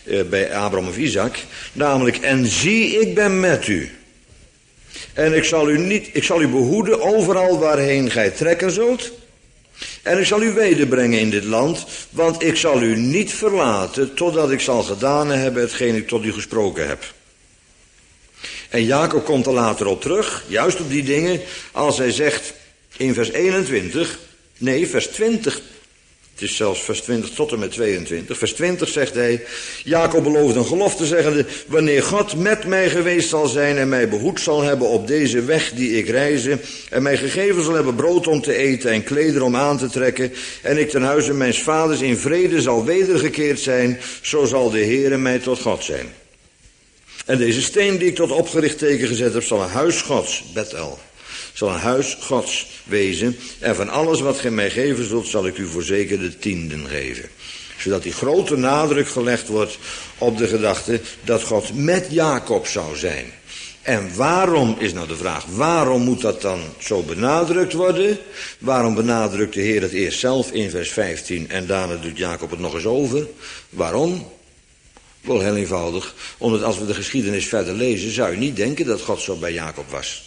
uh, bij Abraham of Isaac. Namelijk, en zie, ik ben met u. En ik zal u, niet, ik zal u behoeden overal waarheen gij trekken zult. En ik zal u wederbrengen in dit land, want ik zal u niet verlaten totdat ik zal gedaan hebben hetgeen ik tot u gesproken heb. En Jacob komt er later op terug, juist op die dingen, als hij zegt in vers eenentwintig, nee, vers twintig, het is zelfs vers twintig tot en met tweeëntwintig, vers twintig zegt hij, Jacob belooft een gelofte zeggende, wanneer God met mij geweest zal zijn en mij behoed zal hebben op deze weg die ik reize, en mij gegeven zal hebben brood om te eten en klederen om aan te trekken, en ik ten huize mijns vaders in vrede zal wedergekeerd zijn, zo zal de Heere mij tot God zijn. En deze steen die ik tot opgericht teken gezet heb, zal een huis Gods, Bethel, zal een huis Gods wezen. En van alles wat gij mij geven zult, zal ik u voorzeker de tienden geven. Zodat die grote nadruk gelegd wordt op de gedachte dat God met Jacob zou zijn. En waarom, is nou de vraag, waarom moet dat dan zo benadrukt worden? Waarom benadrukt de Heer het eerst zelf in vers vijftien en daarna doet Jacob het nog eens over? Waarom? Wel heel eenvoudig, omdat als we de geschiedenis verder lezen, zou je niet denken dat God zo bij Jacob was.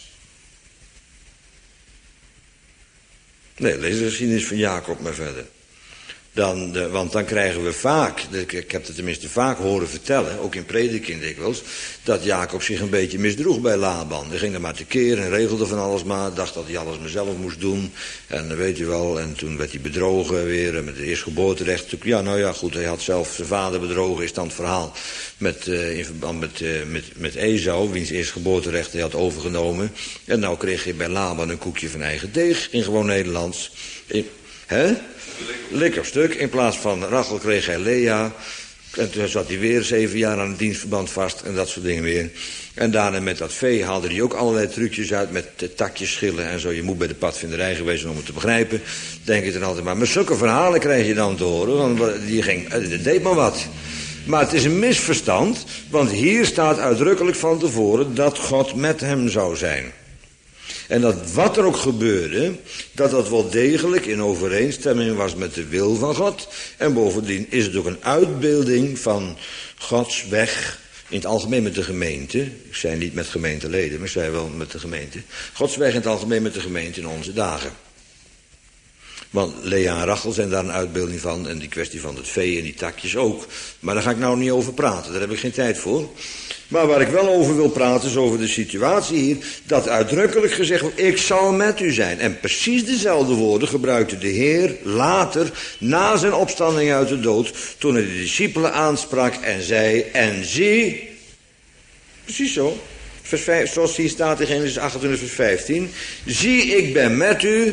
Nee, lees de geschiedenis van Jacob maar verder. Dan, de, want dan krijgen we vaak, ik heb het tenminste vaak horen vertellen, ook in prediking dikwijls, dat Jacob zich een beetje misdroeg bij Laban. Hij ging er maar tekeer en regelde van alles maar, dacht dat hij alles maar zelf moest doen. En weet u wel, en toen werd hij bedrogen weer met het eerstgeboorterecht. Ja, nou ja, goed, hij had zelf zijn vader bedrogen, is dan het verhaal met, uh, in verband met, uh, met, met Esau, wiens eerstgeboorterecht hij had overgenomen. En nou kreeg hij bij Laban een koekje van eigen deeg, in gewoon Nederlands. In, hè? Lekker stuk. In plaats van Rachel kreeg hij Lea. En toen zat hij weer zeven jaar aan het dienstverband vast en dat soort dingen weer. En daarna met dat vee haalde hij ook allerlei trucjes uit met takjes schillen en zo. Je moet bij de padvinderij geweest zijn om het te begrijpen. Denk je dan altijd maar. Maar zulke verhalen krijg je dan te horen. Want die ging, dat deed maar wat. Maar het is een misverstand. Want hier staat uitdrukkelijk van tevoren dat God met hem zou zijn. En dat wat er ook gebeurde, dat dat wel degelijk in overeenstemming was met de wil van God. En bovendien is het ook een uitbeelding van Gods weg, in het algemeen met de gemeente. Ik zei niet met gemeenteleden, maar ik zei wel met de gemeente. Gods weg in het algemeen met de gemeente in onze dagen. Want Lea en Rachel zijn daar een uitbeelding van. En die kwestie van het vee en die takjes ook. Maar daar ga ik nou niet over praten, daar heb ik geen tijd voor. Maar waar ik wel over wil praten is over de situatie hier, dat uitdrukkelijk gezegd wordt, ik zal met u zijn. En precies dezelfde woorden gebruikte de Heer later, na zijn opstanding uit de dood, toen hij de discipelen aansprak en zei, en zie, precies zo, vers vijf, zoals hier staat in Genesis achtentwintig vers vijftien, zie, ik ben met u.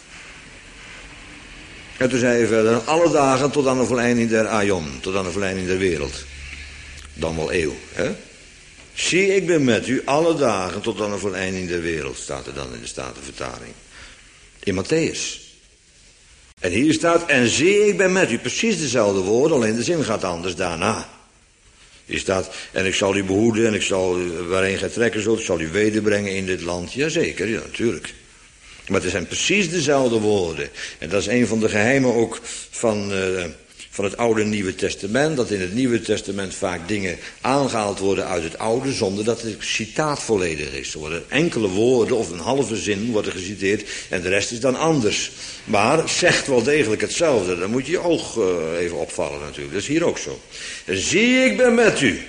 En toen zei hij verder, alle dagen tot aan de volleinding der aion, tot aan de volleinding der wereld. Dan wel eeuw, hè? Zie, ik ben met u alle dagen tot aan de voleinding der wereld, staat er dan in de Statenvertaling. In Matthäus. En hier staat, en zie, ik ben met u. Precies dezelfde woorden, alleen de zin gaat anders daarna. Hier staat, en ik zal u behoeden en ik zal, waarheen gij trekken zult, ik zal u wederbrengen in dit land. Jazeker, ja, natuurlijk. Maar het zijn precies dezelfde woorden. En dat is een van de geheimen ook van... Uh, van het Oude en Nieuwe Testament, dat in het Nieuwe Testament vaak dingen aangehaald worden uit het Oude, zonder dat het citaat volledig is. Er worden enkele woorden of een halve zin worden geciteerd en de rest is dan anders. Maar zegt wel degelijk hetzelfde. Dan moet je je oog uh, even opvallen natuurlijk. Dat is hier ook zo. Zie, ik ben met u.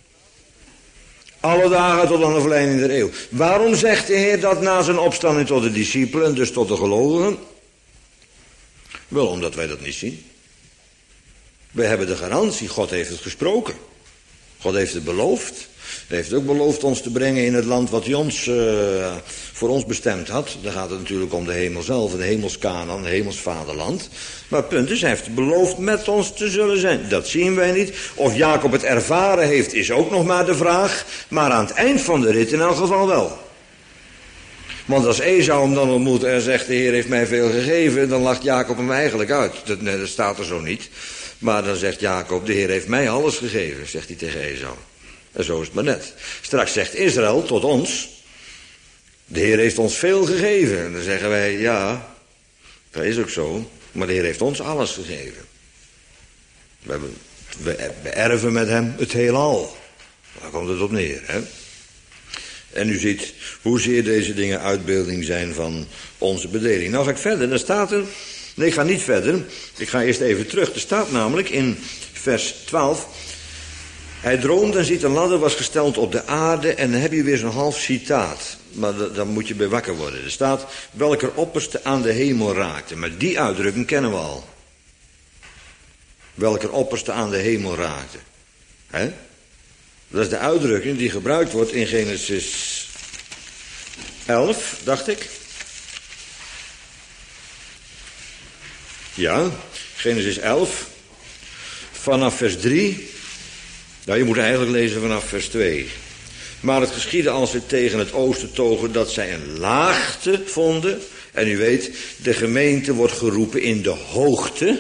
Alle dagen tot aan de verleiding der eeuw. Waarom zegt de Heer dat na zijn opstanding tot de discipelen, dus tot de gelovigen? Wel, omdat wij dat niet zien. We hebben de garantie, God heeft het gesproken. God heeft het beloofd. Hij heeft ook beloofd ons te brengen in het land wat hij ons, uh, voor ons bestemd had. Dan gaat het natuurlijk om de hemel zelf, de hemelskanaan, het hemelsvaderland. Maar het punt is, hij heeft beloofd met ons te zullen zijn. Dat zien wij niet. Of Jacob het ervaren heeft, is ook nog maar de vraag. Maar aan het eind van de rit in elk geval wel. Want als Esau hem dan ontmoet en zegt, de Heer heeft mij veel gegeven, dan lacht Jacob hem eigenlijk uit. Dat, nee, dat staat er zo niet. Maar dan zegt Jacob, de Heer heeft mij alles gegeven, zegt hij tegen Esau. En zo is het maar net. Straks zegt Israël tot ons, de Heer heeft ons veel gegeven. En dan zeggen wij, ja, dat is ook zo, maar de Heer heeft ons alles gegeven. We hebben We beërven met hem het heelal. Daar komt het op neer, hè? En u ziet hoezeer deze dingen uitbeelding zijn van onze bedeling. Nou ga ik verder, dan staat er... Nee, ik ga niet verder. Ik ga eerst even terug. Er staat namelijk in vers twaalf... Hij droomt en ziet een ladder was gesteld op de aarde... en dan heb je weer zo'n half citaat. Maar dan moet je bij wakker worden. Er staat, welker opperste aan de hemel raakte. Maar die uitdrukking kennen we al. Welker opperste aan de hemel raakte. Hè? Dat is de uitdrukking die gebruikt wordt in Genesis elf, dacht ik. Ja, Genesis elf, vanaf vers drie. Nou, je moet eigenlijk lezen vanaf vers twee. Maar het geschiedde als ze tegen het oosten togen dat zij een laagte vonden. En u weet, de gemeente wordt geroepen in de hoogte.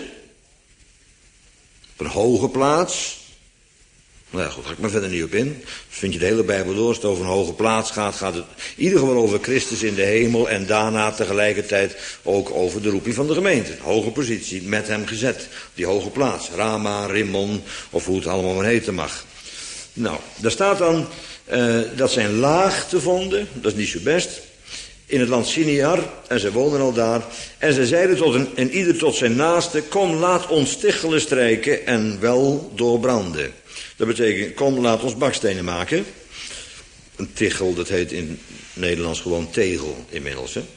Op een hoge plaats. Nou ja, goed, ga ik maar verder niet op in. Dus vind je de hele Bijbel door. Als het over een hoge plaats gaat, gaat het in ieder geval over Christus in de hemel. En daarna tegelijkertijd ook over de roeping van de gemeente. Een hoge positie, met hem gezet. Die hoge plaats. Rama, Rimmon, of hoe het allemaal maar heten mag. Nou, daar staat dan uh, dat zij een laagte vonden. Dat is niet zo best. In het land Siniar. En zij woonden al daar. En zij zeiden tot een, en ieder tot zijn naaste. Kom, laat ons tichelen strijken en wel doorbranden. Dat betekent, kom, laat ons bakstenen maken. Een tichel, dat heet in Nederlands gewoon tegel inmiddels. Hè?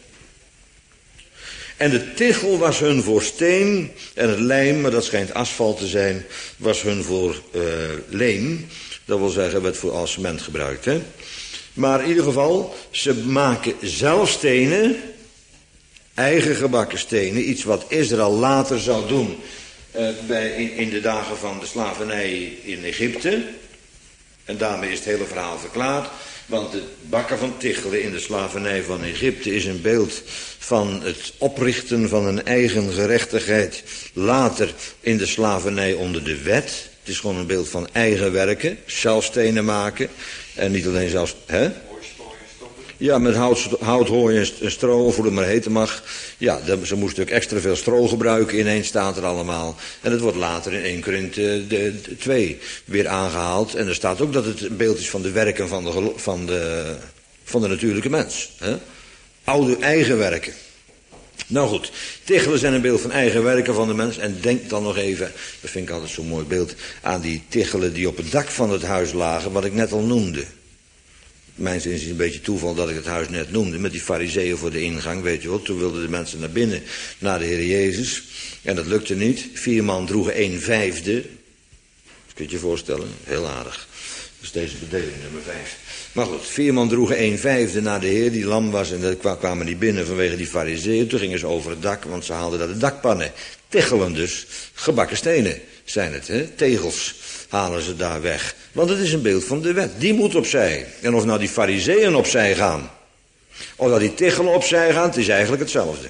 En de tichel was hun voor steen. En het lijm, maar dat schijnt asfalt te zijn, was hun voor uh, leem. Dat wil zeggen, werd voor als cement gebruikt. Hè? Maar in ieder geval, ze maken zelf stenen. Eigen gebakken stenen. Iets wat Israël later zou doen. Uh, bij, in, in de dagen van de slavernij in Egypte. En daarmee is het hele verhaal verklaard. Want het bakken van tichelen in de slavernij van Egypte is een beeld van het oprichten van een eigen gerechtigheid. Later in de slavernij onder de wet. Het is gewoon een beeld van eigen werken. Zelf stenen maken. En niet alleen zelfs... Hè? Ja, met hout, hout hooi en stro, of hoe het maar heten mag. Ja, ze moesten ook extra veel stro gebruiken. Ineens staat er allemaal. En het wordt later in Eerste Korinthe twee weer aangehaald. En er staat ook dat het een beeld is van de werken van de, van de, van de natuurlijke mens. Hè? Oude eigen werken. Nou goed, tichelen zijn een beeld van eigen werken van de mens. En denk dan nog even, dat vind ik altijd zo'n mooi beeld, aan die tichelen die op het dak van het huis lagen, wat ik net al noemde. Mijn zin is het een beetje toeval dat ik het huis net noemde. Met die fariseeën voor de ingang, weet je wel. Toen wilden de mensen naar binnen, naar de Heer Jezus. En dat lukte niet. Vier man droegen een vijfde. Dat kun je je voorstellen. Heel aardig. Dat is deze bedeling, nummer vijf. Maar goed, vier man droegen een vijfde naar de Heer die lam was. En dat kwamen niet binnen vanwege die fariseeën. Toen gingen ze over het dak, want ze haalden daar de dakpannen. Tichelen dus. Gebakken stenen zijn het, hè. Tegels halen ze daar weg. Want het is een beeld van de wet. Die moet opzij. En of nou die fariseeën opzij gaan, of dat die tichelen opzij gaan, het is eigenlijk hetzelfde.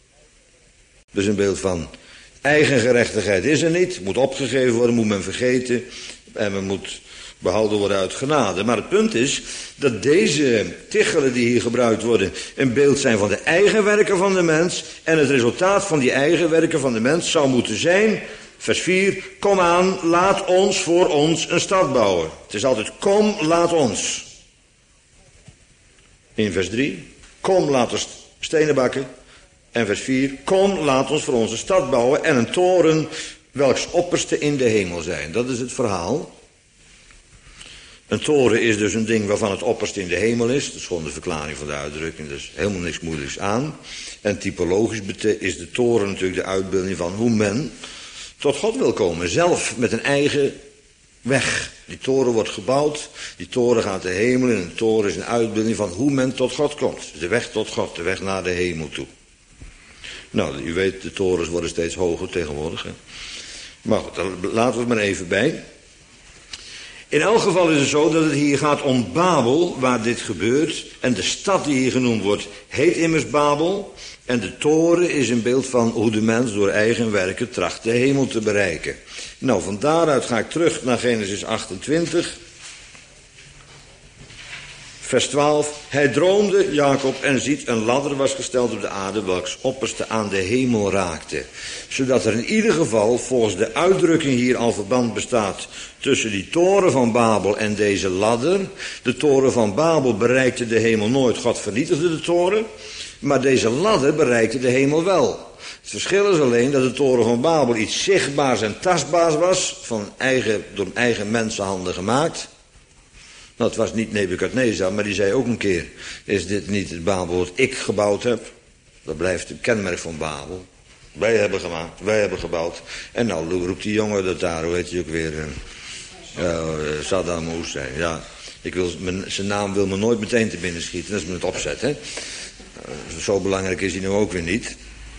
Dus een beeld van eigen gerechtigheid is er niet. Moet opgegeven worden, moet men vergeten. En men moet behouden worden uit genade. Maar het punt is dat deze tichelen die hier gebruikt worden een beeld zijn van de eigen werken van de mens. En het resultaat van die eigen werken van de mens zou moeten zijn... Vers vier, kom aan, laat ons voor ons een stad bouwen. Het is altijd, kom, laat ons. In vers drie, kom, laat ons stenen bakken. En vers vier, kom, laat ons voor ons een stad bouwen en een toren welks opperste in de hemel zijn. Dat is het verhaal. Een toren is dus een ding waarvan het opperste in de hemel is. Dat is gewoon de verklaring van de uitdrukking. Er is helemaal niks moeilijks aan. En typologisch is de toren natuurlijk de uitbeelding van hoe men tot God wil komen, zelf met een eigen weg. Die toren wordt gebouwd, die toren gaat de hemel in. En een toren is een uitbeelding van hoe men tot God komt. De weg tot God, de weg naar de hemel toe. Nou, u weet, de torens worden steeds hoger tegenwoordig. Hè? Maar goed, dan laten we het maar even bij. In elk geval is het zo dat het hier gaat om Babel, waar dit gebeurt. En de stad die hier genoemd wordt, heet immers Babel. En de toren is een beeld van hoe de mens door eigen werken tracht de hemel te bereiken. Nou, van daaruit ga ik terug naar Genesis achtentwintig. Vers twaalf. Hij droomde, Jacob, en ziet, een ladder was gesteld op de aarde, welks opperste aan de hemel raakte. Zodat er in ieder geval, volgens de uitdrukking hier, al verband bestaat tussen die toren van Babel en deze ladder. De toren van Babel bereikte de hemel nooit. God vernietigde de toren. Maar deze ladder bereikte de hemel wel. Het verschil is alleen dat de toren van Babel iets zichtbaars en tastbaars was, van eigen, door eigen mensenhanden gemaakt. Nou, het was niet Nebukadnezar, maar die zei ook een keer, is dit niet het Babel wat ik gebouwd heb? Dat blijft een kenmerk van Babel. Wij hebben gemaakt, wij hebben gebouwd. En nou roept die jongen dat daar, hoe heet hij ook weer, uh, Saddam Hussein. Ja, ik wil, mijn, zijn naam wil me nooit meteen te binnen schieten, dat is me het opzet, hè. Uh, zo belangrijk is hij nu ook weer niet.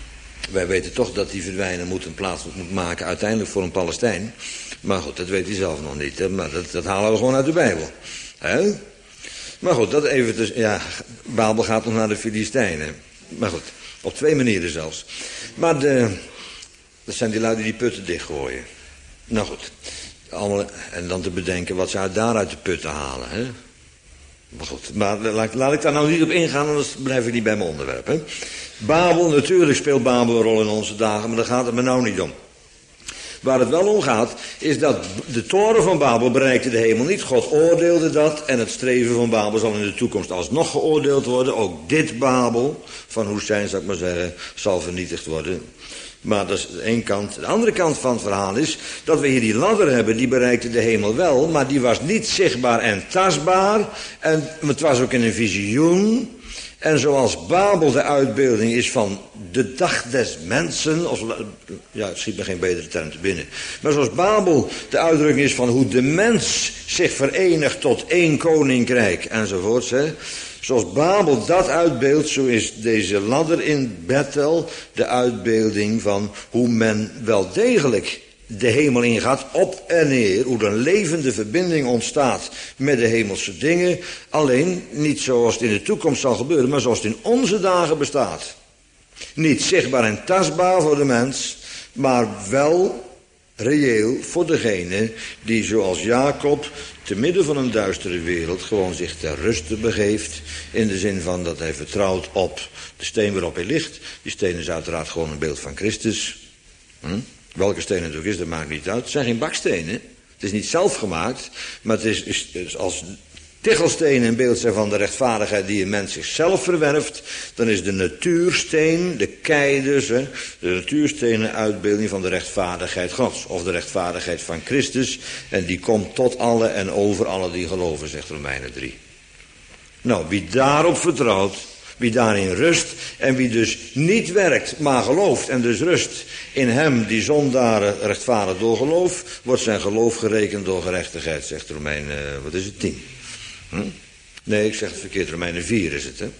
Wij weten toch dat hij verdwijnen moet en plaats moet maken uiteindelijk voor een Palestijn. Maar goed, dat weet hij zelf nog niet. Hè? Maar dat, dat halen we gewoon uit de Bijbel. Hè? Maar goed, dat even dus, ja, Babel gaat nog naar de Filistijnen. Maar goed, op twee manieren zelfs. Maar de, dat zijn die lui die die putten dichtgooien. Nou goed, allemaal, en dan te bedenken wat ze uit daaruit de putten halen. Hè? Maar goed, maar laat, laat ik daar nou niet op ingaan, anders blijf ik niet bij mijn onderwerp. Hè? Babel, natuurlijk speelt Babel een rol in onze dagen, maar daar gaat het me nou niet om. Waar het wel om gaat, is dat de toren van Babel bereikte de hemel niet. God oordeelde dat en het streven van Babel zal in de toekomst alsnog geoordeeld worden. Ook dit Babel, van Hussein zou ik maar zeggen, zal vernietigd worden. Maar dat is de ene kant. De andere kant van het verhaal is dat we hier die ladder hebben, die bereikte de hemel wel, maar die was niet zichtbaar en tastbaar. En het was ook in een visioen. En zoals Babel de uitbeelding is van de dag des mensen, of, ja, het schiet me geen betere term te binnen. Maar zoals Babel de uitdrukking is van hoe de mens zich verenigt tot één koninkrijk enzovoorts. Hè. Zoals Babel dat uitbeeldt, zo is deze ladder in Bethel de uitbeelding van hoe men wel degelijk de hemel ingaat, op en neer, hoe er een levende verbinding ontstaat met de hemelse dingen. Alleen niet zoals het in de toekomst zal gebeuren, maar zoals het in onze dagen bestaat. Niet zichtbaar en tastbaar voor de mens, maar wel reëel voor degene die zoals Jacob te midden van een duistere wereld gewoon zich ter ruste begeeft. In de zin van dat hij vertrouwt op de steen waarop hij ligt. Die steen is uiteraard gewoon een beeld van Christus. Hm? Welke steen het ook is, dat maakt niet uit. Het zijn geen bakstenen. Het is niet zelf gemaakt, maar het is, is, is als tichelstenen een beeld zijn van de rechtvaardigheid die een mens zichzelf verwerft. Dan is de natuursteen, de kei dus, hè, de natuursteen een uitbeelding van de rechtvaardigheid Gods. Of de rechtvaardigheid van Christus. En die komt tot alle en over alle die geloven, zegt Romeinen drie. Nou, wie daarop vertrouwt, wie daarin rust en wie dus niet werkt, maar gelooft en dus rust in hem die zondaren rechtvaardig door geloof, wordt zijn geloof gerekend door gerechtigheid, zegt Romeinen, uh, wat is het, tien? Hm? Nee, ik zeg het verkeerd, Romeinen vier is het, hè?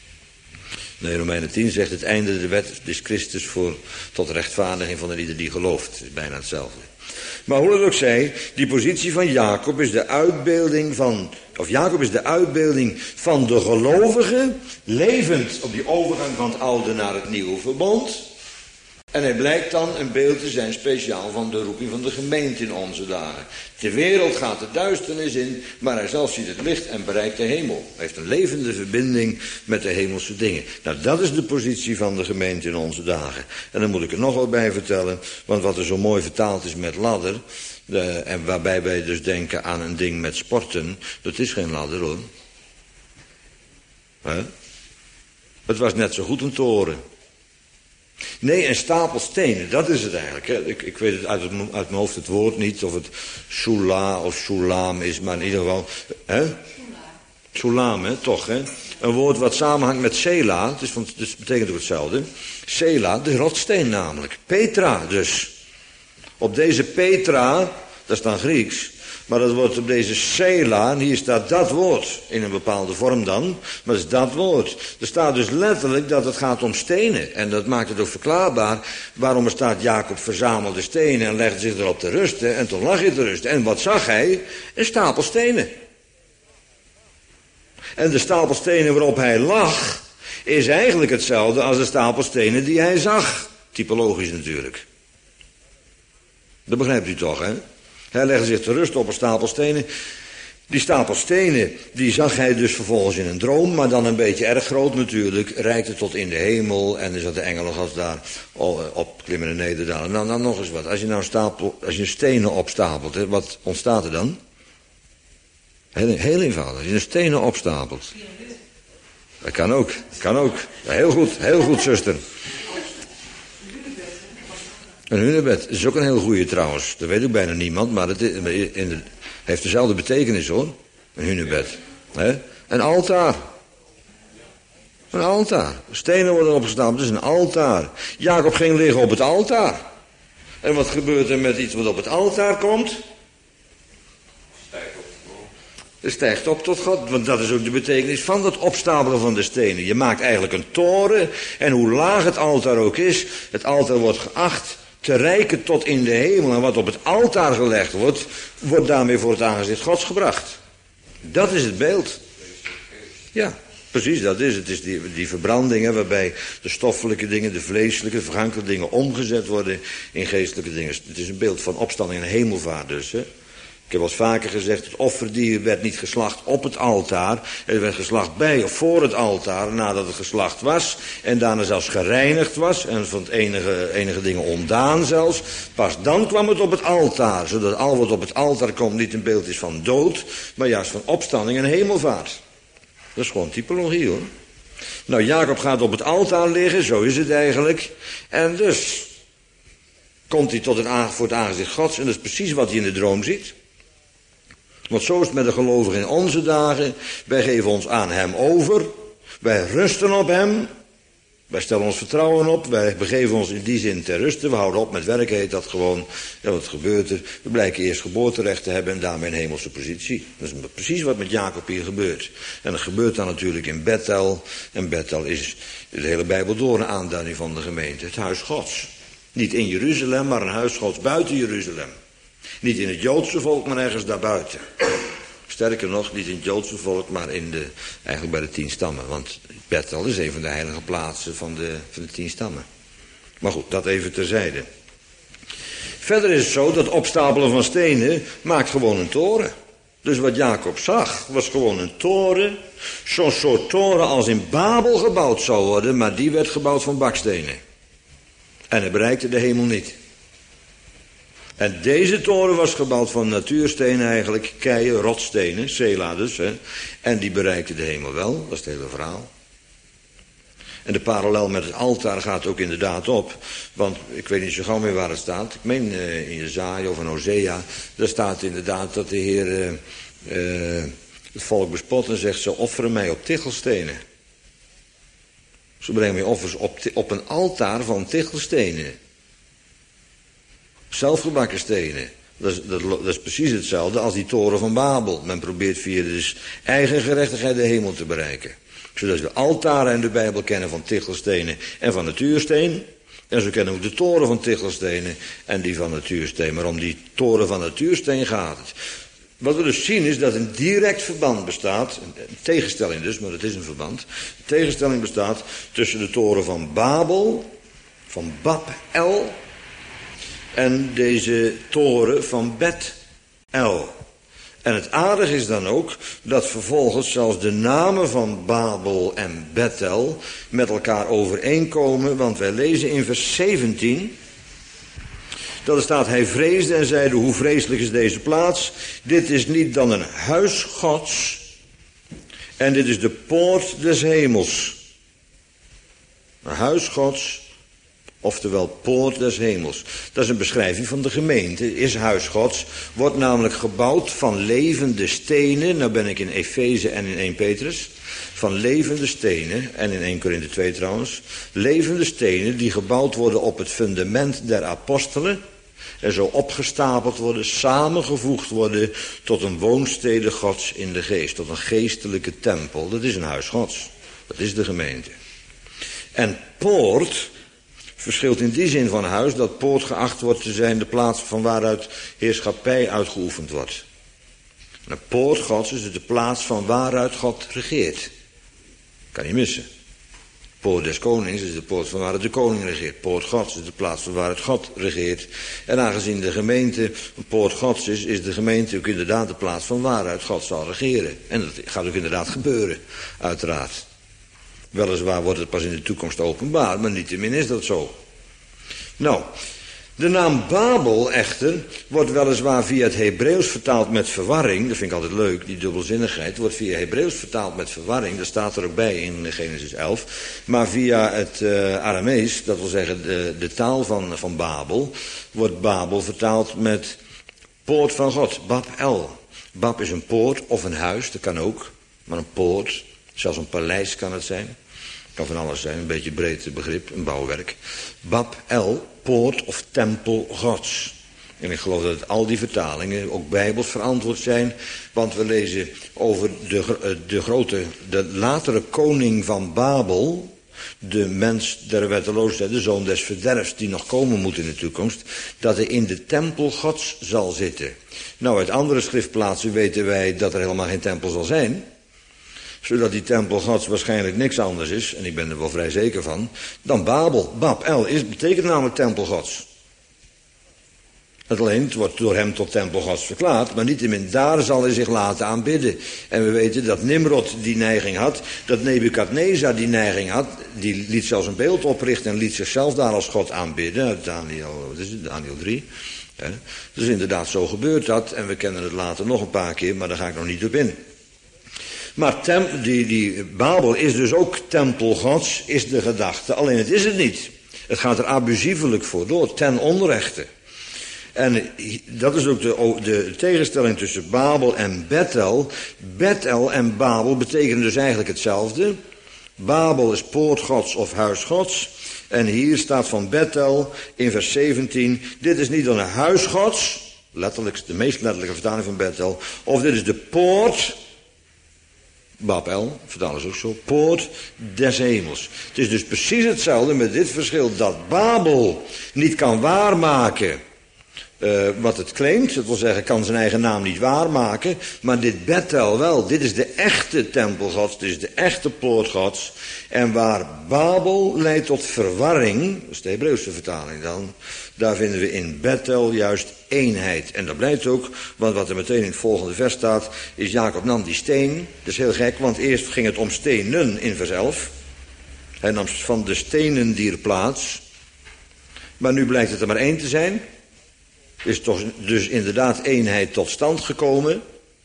Nee, Romeinen tien zegt het einde de wet is Christus voor, tot rechtvaardiging van ieder die gelooft. Het is bijna hetzelfde. Maar hoe het ook zij, die positie van Jacob is de uitbeelding van, of Jacob is de uitbeelding van de gelovige, levend op die overgang van het oude naar het nieuwe verbond. En hij blijkt dan een beeld te zijn speciaal van de roeping van de gemeente in onze dagen. De wereld gaat de duisternis in, maar hij zelf ziet het licht en bereikt de hemel. Hij heeft een levende verbinding met de hemelse dingen. Nou, dat is de positie van de gemeente in onze dagen. En dan moet ik er nog wel bij vertellen, want wat er zo mooi vertaald is met ladder, de, en waarbij wij dus denken aan een ding met sporten, dat is geen ladder hoor. He? Het was net zo goed een toren. Nee, een stapel stenen, dat is het eigenlijk. Hè. Ik, ik weet het uit, het uit mijn hoofd het woord niet, of het shula of shulam is, maar in ieder geval... Hè? Shulam, hè, toch, hè. Een woord wat samenhangt met Sela, het, is van, dus het betekent ook hetzelfde. Sela, de rotsteen namelijk. Petra dus. Op deze Petra, dat is dan Grieks... Maar dat wordt op deze Sela, en hier staat dat woord, in een bepaalde vorm dan, maar dat is dat woord. Er staat dus letterlijk dat het gaat om stenen. En dat maakt het ook verklaarbaar waarom er staat Jacob verzamelde stenen en legde zich erop te rusten. En toen lag hij te rusten. En wat zag hij? Een stapel stenen. En de stapel stenen waarop hij lag, is eigenlijk hetzelfde als de stapel stenen die hij zag. Typologisch natuurlijk. Dat begrijpt u toch, hè? Hij legde zich te rusten op een stapel stenen. Die stapel stenen, die zag hij dus vervolgens in een droom, maar dan een beetje erg groot natuurlijk, reikte tot in de hemel en er zat de engelengast daar op klimmen en nederdalen. Nou, dan nog eens wat. Als je nou stapel, als je stenen opstapelt, hè, wat ontstaat er dan? Heel, heel eenvoudig. Als je een stenen opstapelt. Dat kan ook, kan ook. Ja, heel goed, heel goed, zuster. Een hunebed. Dat is ook een heel goeie trouwens. Dat weet ook bijna niemand, maar het in de, heeft dezelfde betekenis hoor. Een hunebed. He? Een altaar. Een altaar. Stenen worden opgestapeld, het is een altaar. Jacob ging liggen op het altaar. En wat gebeurt er met iets wat op het altaar komt? Het stijgt op tot God, want dat is ook de betekenis van dat opstapelen van de stenen. Je maakt eigenlijk een toren en hoe laag het altaar ook is, het altaar wordt geacht te reiken tot in de hemel. En wat op het altaar gelegd wordt, wordt daarmee voor het aangezicht Gods gebracht. Dat is het beeld. Ja, precies, dat is het. Het is die, die verbrandingen waarbij de stoffelijke dingen, de vleeselijke, vergankelijke dingen omgezet worden in geestelijke dingen. Het is een beeld van opstanding en hemelvaart dus, hè. Ik heb al eens vaker gezegd, het offerdier werd niet geslacht op het altaar. Het werd geslacht bij of voor het altaar, nadat het geslacht was. En daarna zelfs gereinigd was. En van het enige, enige dingen ontdaan zelfs. Pas dan kwam het op het altaar. Zodat al wat op het altaar komt niet een beeld is van dood. Maar juist van opstanding en hemelvaart. Dat is gewoon typologie hoor. Nou, Jacob gaat op het altaar liggen, zo is het eigenlijk. En dus komt hij tot een, voor het aangezicht Gods. En dat is precies wat hij in de droom ziet. Want zo is het met de gelovigen in onze dagen. Wij geven ons aan hem over. Wij rusten op hem. Wij stellen ons vertrouwen op. Wij begeven ons in die zin ter ruste. We houden op met werken, heet dat gewoon. Ja, wat gebeurt er? We blijken eerst geboorterecht te hebben en daarmee een hemelse positie. Dat is precies wat met Jacob hier gebeurt. En dat gebeurt dan natuurlijk in Bethel. En Bethel is de hele Bijbel door een aanduiding van de gemeente. Het huis Gods. Niet in Jeruzalem, maar een huis Gods buiten Jeruzalem. Niet in het Joodse volk, maar ergens daarbuiten. Sterker nog, niet in het Joodse volk, maar in de, eigenlijk bij de tien stammen. Want Bethel is een van de heilige plaatsen van de, van de tien stammen. Maar goed, dat even terzijde. Verder is het zo dat opstapelen van stenen maakt gewoon een toren. Dus wat Jacob zag, was gewoon een toren. Zo'n soort toren als in Babel gebouwd zou worden, maar die werd gebouwd van bakstenen. En hij bereikte de hemel niet. En deze toren was gebouwd van natuurstenen eigenlijk, keien, rotstenen, Sela dus. Hè. En die bereikte de hemel wel, dat is het hele verhaal. En de parallel met het altaar gaat ook inderdaad op. Want ik weet niet zo gauw meer waar het staat. Ik meen uh, in Jesaja of in Hosea. Daar staat inderdaad dat de Heer uh, uh, het volk bespot en zegt, ze offeren mij op tichelstenen. Ze brengen mij offers op, op een altaar van tichelstenen. Zelfgebakken stenen. Dat is, dat, dat is precies hetzelfde als die toren van Babel. Men probeert via dus eigen gerechtigheid de hemel te bereiken. Zodat we altaren in de Bijbel kennen van tichelstenen en van natuursteen. En zo kennen we ook de toren van tichelstenen en die van natuursteen. Maar om die toren van natuursteen gaat het. Wat we dus zien is dat een direct verband bestaat, een tegenstelling dus, maar het is een verband. Een tegenstelling bestaat tussen de toren van Babel, van Bab-el, en deze toren van Bet-el. En het aardige is dan ook dat vervolgens zelfs de namen van Babel en Bethel met elkaar overeenkomen. Want wij lezen in vers zeventien, dat er staat, hij vreesde en zeide, hoe vreselijk is deze plaats? Dit is niet dan een huis Gods en dit is de poort des hemels. Een huis Gods, oftewel poort des hemels. Dat is een beschrijving van de gemeente, is huis Gods. Wordt namelijk gebouwd van levende stenen. Nou ben ik in Efeze en in Eerste Petrus. Van levende stenen, en in Eerste Korinthe twee trouwens. Levende stenen die gebouwd worden op het fundament der apostelen. En zo opgestapeld worden, samengevoegd worden tot een woonstede Gods in de geest. Tot een geestelijke tempel. Dat is een huis Gods. Dat is de gemeente. En poort verschilt in die zin van huis dat poort geacht wordt te zijn de plaats van waaruit heerschappij uitgeoefend wordt. Een poort Gods is de plaats van waaruit God regeert. Kan niet missen. Poort des konings is de poort van waar het de koning regeert. Poort gods is de plaats van waar het God regeert. En aangezien de gemeente een poort gods is, is de gemeente ook inderdaad de plaats van waaruit God zal regeren. En dat gaat ook inderdaad gebeuren, uiteraard. Weliswaar wordt het pas in de toekomst openbaar, maar niettemin is dat zo. Nou, de naam Babel echter wordt weliswaar via het Hebreeuws vertaald met verwarring. Dat vind ik altijd leuk, die dubbelzinnigheid. Wordt via Hebreeuws vertaald met verwarring. Dat staat er ook bij in Genesis elf. Maar via het uh, Aramees, dat wil zeggen de, de taal van, van Babel, wordt Babel vertaald met poort van God, Bab El. Bab is een poort of een huis, dat kan ook. Maar een poort, zelfs een paleis kan het zijn. Kan van alles zijn, een beetje breed begrip, een bouwwerk. Bab El, poort of tempel gods. En ik geloof dat al die vertalingen ook bijbels verantwoord zijn. Want we lezen over de, de grote, de latere koning van Babel. De mens der wetteloosheid, de zoon des verderfs, die nog komen moet in de toekomst. Dat hij in de tempel gods zal zitten. Nou, uit andere schriftplaatsen weten wij dat er helemaal geen tempel zal zijn. Zodat die tempel gods waarschijnlijk niks anders is, en ik ben er wel vrij zeker van, dan Babel. Bab El is, betekent namelijk tempel gods. Het alleen, het wordt door hem tot tempel gods verklaard, maar niettemin daar zal hij zich laten aanbidden. En we weten dat Nimrod die neiging had, dat Nebukadnezar die neiging had, die liet zelfs een beeld oprichten en liet zichzelf daar als God aanbidden, uit Daniel, wat is het, Daniel drie. Ja, dus inderdaad, zo gebeurt dat, en we kennen het later nog een paar keer, maar daar ga ik nog niet op in. Maar tem, die, die Babel is dus ook tempel gods, is de gedachte. Alleen het is het niet. Het gaat er abusievelijk voor door, ten onrechte. En dat is ook de, de tegenstelling tussen Babel en Bethel. Bethel en Babel betekenen dus eigenlijk hetzelfde. Babel is poort gods of huis gods. En hier staat van Bethel in vers zeventien. Dit is niet dan een huis gods, letterlijk de meest letterlijke vertaling van Bethel. Of dit is de poort, Babel, vertalen ze ook zo, poort des hemels. Het is dus precies hetzelfde met dit verschil dat Babel niet kan waarmaken uh, wat het claimt. Dat wil zeggen, kan zijn eigen naam niet waarmaken. Maar dit Bethel wel. Dit is de echte tempel gods. Dit is de echte poort gods. En waar Babel leidt tot verwarring, dat is de Hebreeuwse vertaling dan, daar vinden we in Bethel juist eenheid. En dat blijkt ook, want wat er meteen in het volgende vers staat, is Jacob nam die steen. Dat is heel gek, want eerst ging het om stenen in vers elf. Hij nam van de stenen dier plaats. Maar nu blijkt het er maar één te zijn. Is toch dus inderdaad eenheid tot stand gekomen.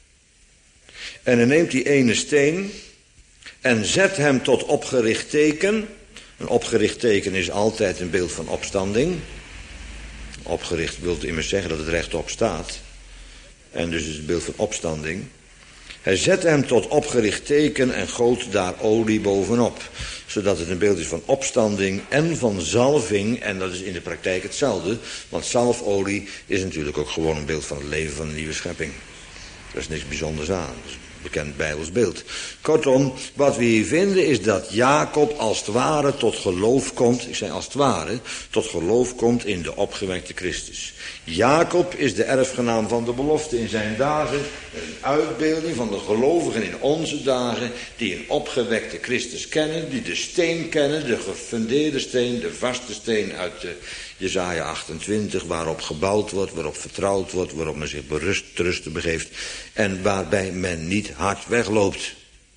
En hij neemt die ene steen en zet hem tot opgericht teken. Een opgericht teken is altijd een beeld van opstanding. Opgericht wil immers zeggen dat het rechtop staat. En dus is het een beeld van opstanding. Hij zette hem tot opgericht teken en goot daar olie bovenop. Zodat het een beeld is van opstanding en van zalving. En dat is in de praktijk hetzelfde. Want zalfolie is natuurlijk ook gewoon een beeld van het leven van een nieuwe schepping. Er is niks bijzonders aan. Dat is een bekend Bijbels beeld. Kortom, wat we hier vinden is dat Jacob als het ware tot geloof komt. Ik zei als het ware, tot geloof komt in de opgewekte Christus. Jacob is de erfgenaam van de belofte in zijn dagen. Een uitbeelding van de gelovigen in onze dagen. Die een opgewekte Christus kennen. Die de steen kennen, de gefundeerde steen, de vaste steen uit de Jesaja achtentwintig. Waarop gebouwd wordt, waarop vertrouwd wordt, waarop men zich berust, te rusten begeeft. En waarbij men niet hard wegloopt.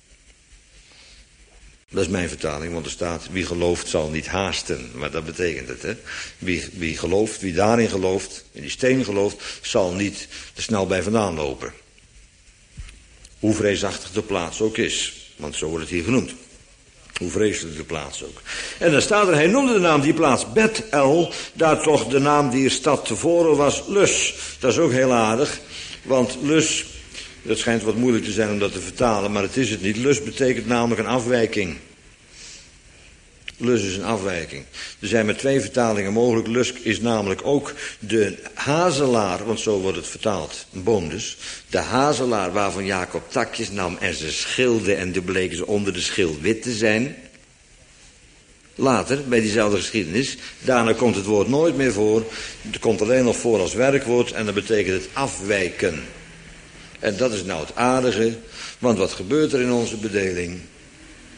Dat is mijn vertaling, want er staat, wie gelooft zal niet haasten. Maar dat betekent het, hè. Wie, wie gelooft, wie daarin gelooft, in die steen gelooft, zal niet te snel bij vandaan lopen. Hoe vreesachtig de plaats ook is. Want zo wordt het hier genoemd. Hoe vreselijk de plaats ook. En dan staat er, hij noemde de naam die plaats Bethel, daar toch de naam die stad tevoren was Lus. Dat is ook heel aardig, want Lus, dat schijnt wat moeilijk te zijn om dat te vertalen, maar het is het niet. Lus betekent namelijk een afwijking. Lus is een afwijking. Er zijn maar twee vertalingen mogelijk. Lus is namelijk ook de hazelaar, want zo wordt het vertaald, een boom dus. De hazelaar waarvan Jacob takjes nam en ze schilde en toen bleken ze onder de schil wit te zijn. Later, bij diezelfde geschiedenis, daarna komt het woord nooit meer voor. Het komt alleen nog voor als werkwoord en dan betekent het afwijken. En dat is nou het aardige, want wat gebeurt er in onze bedeling?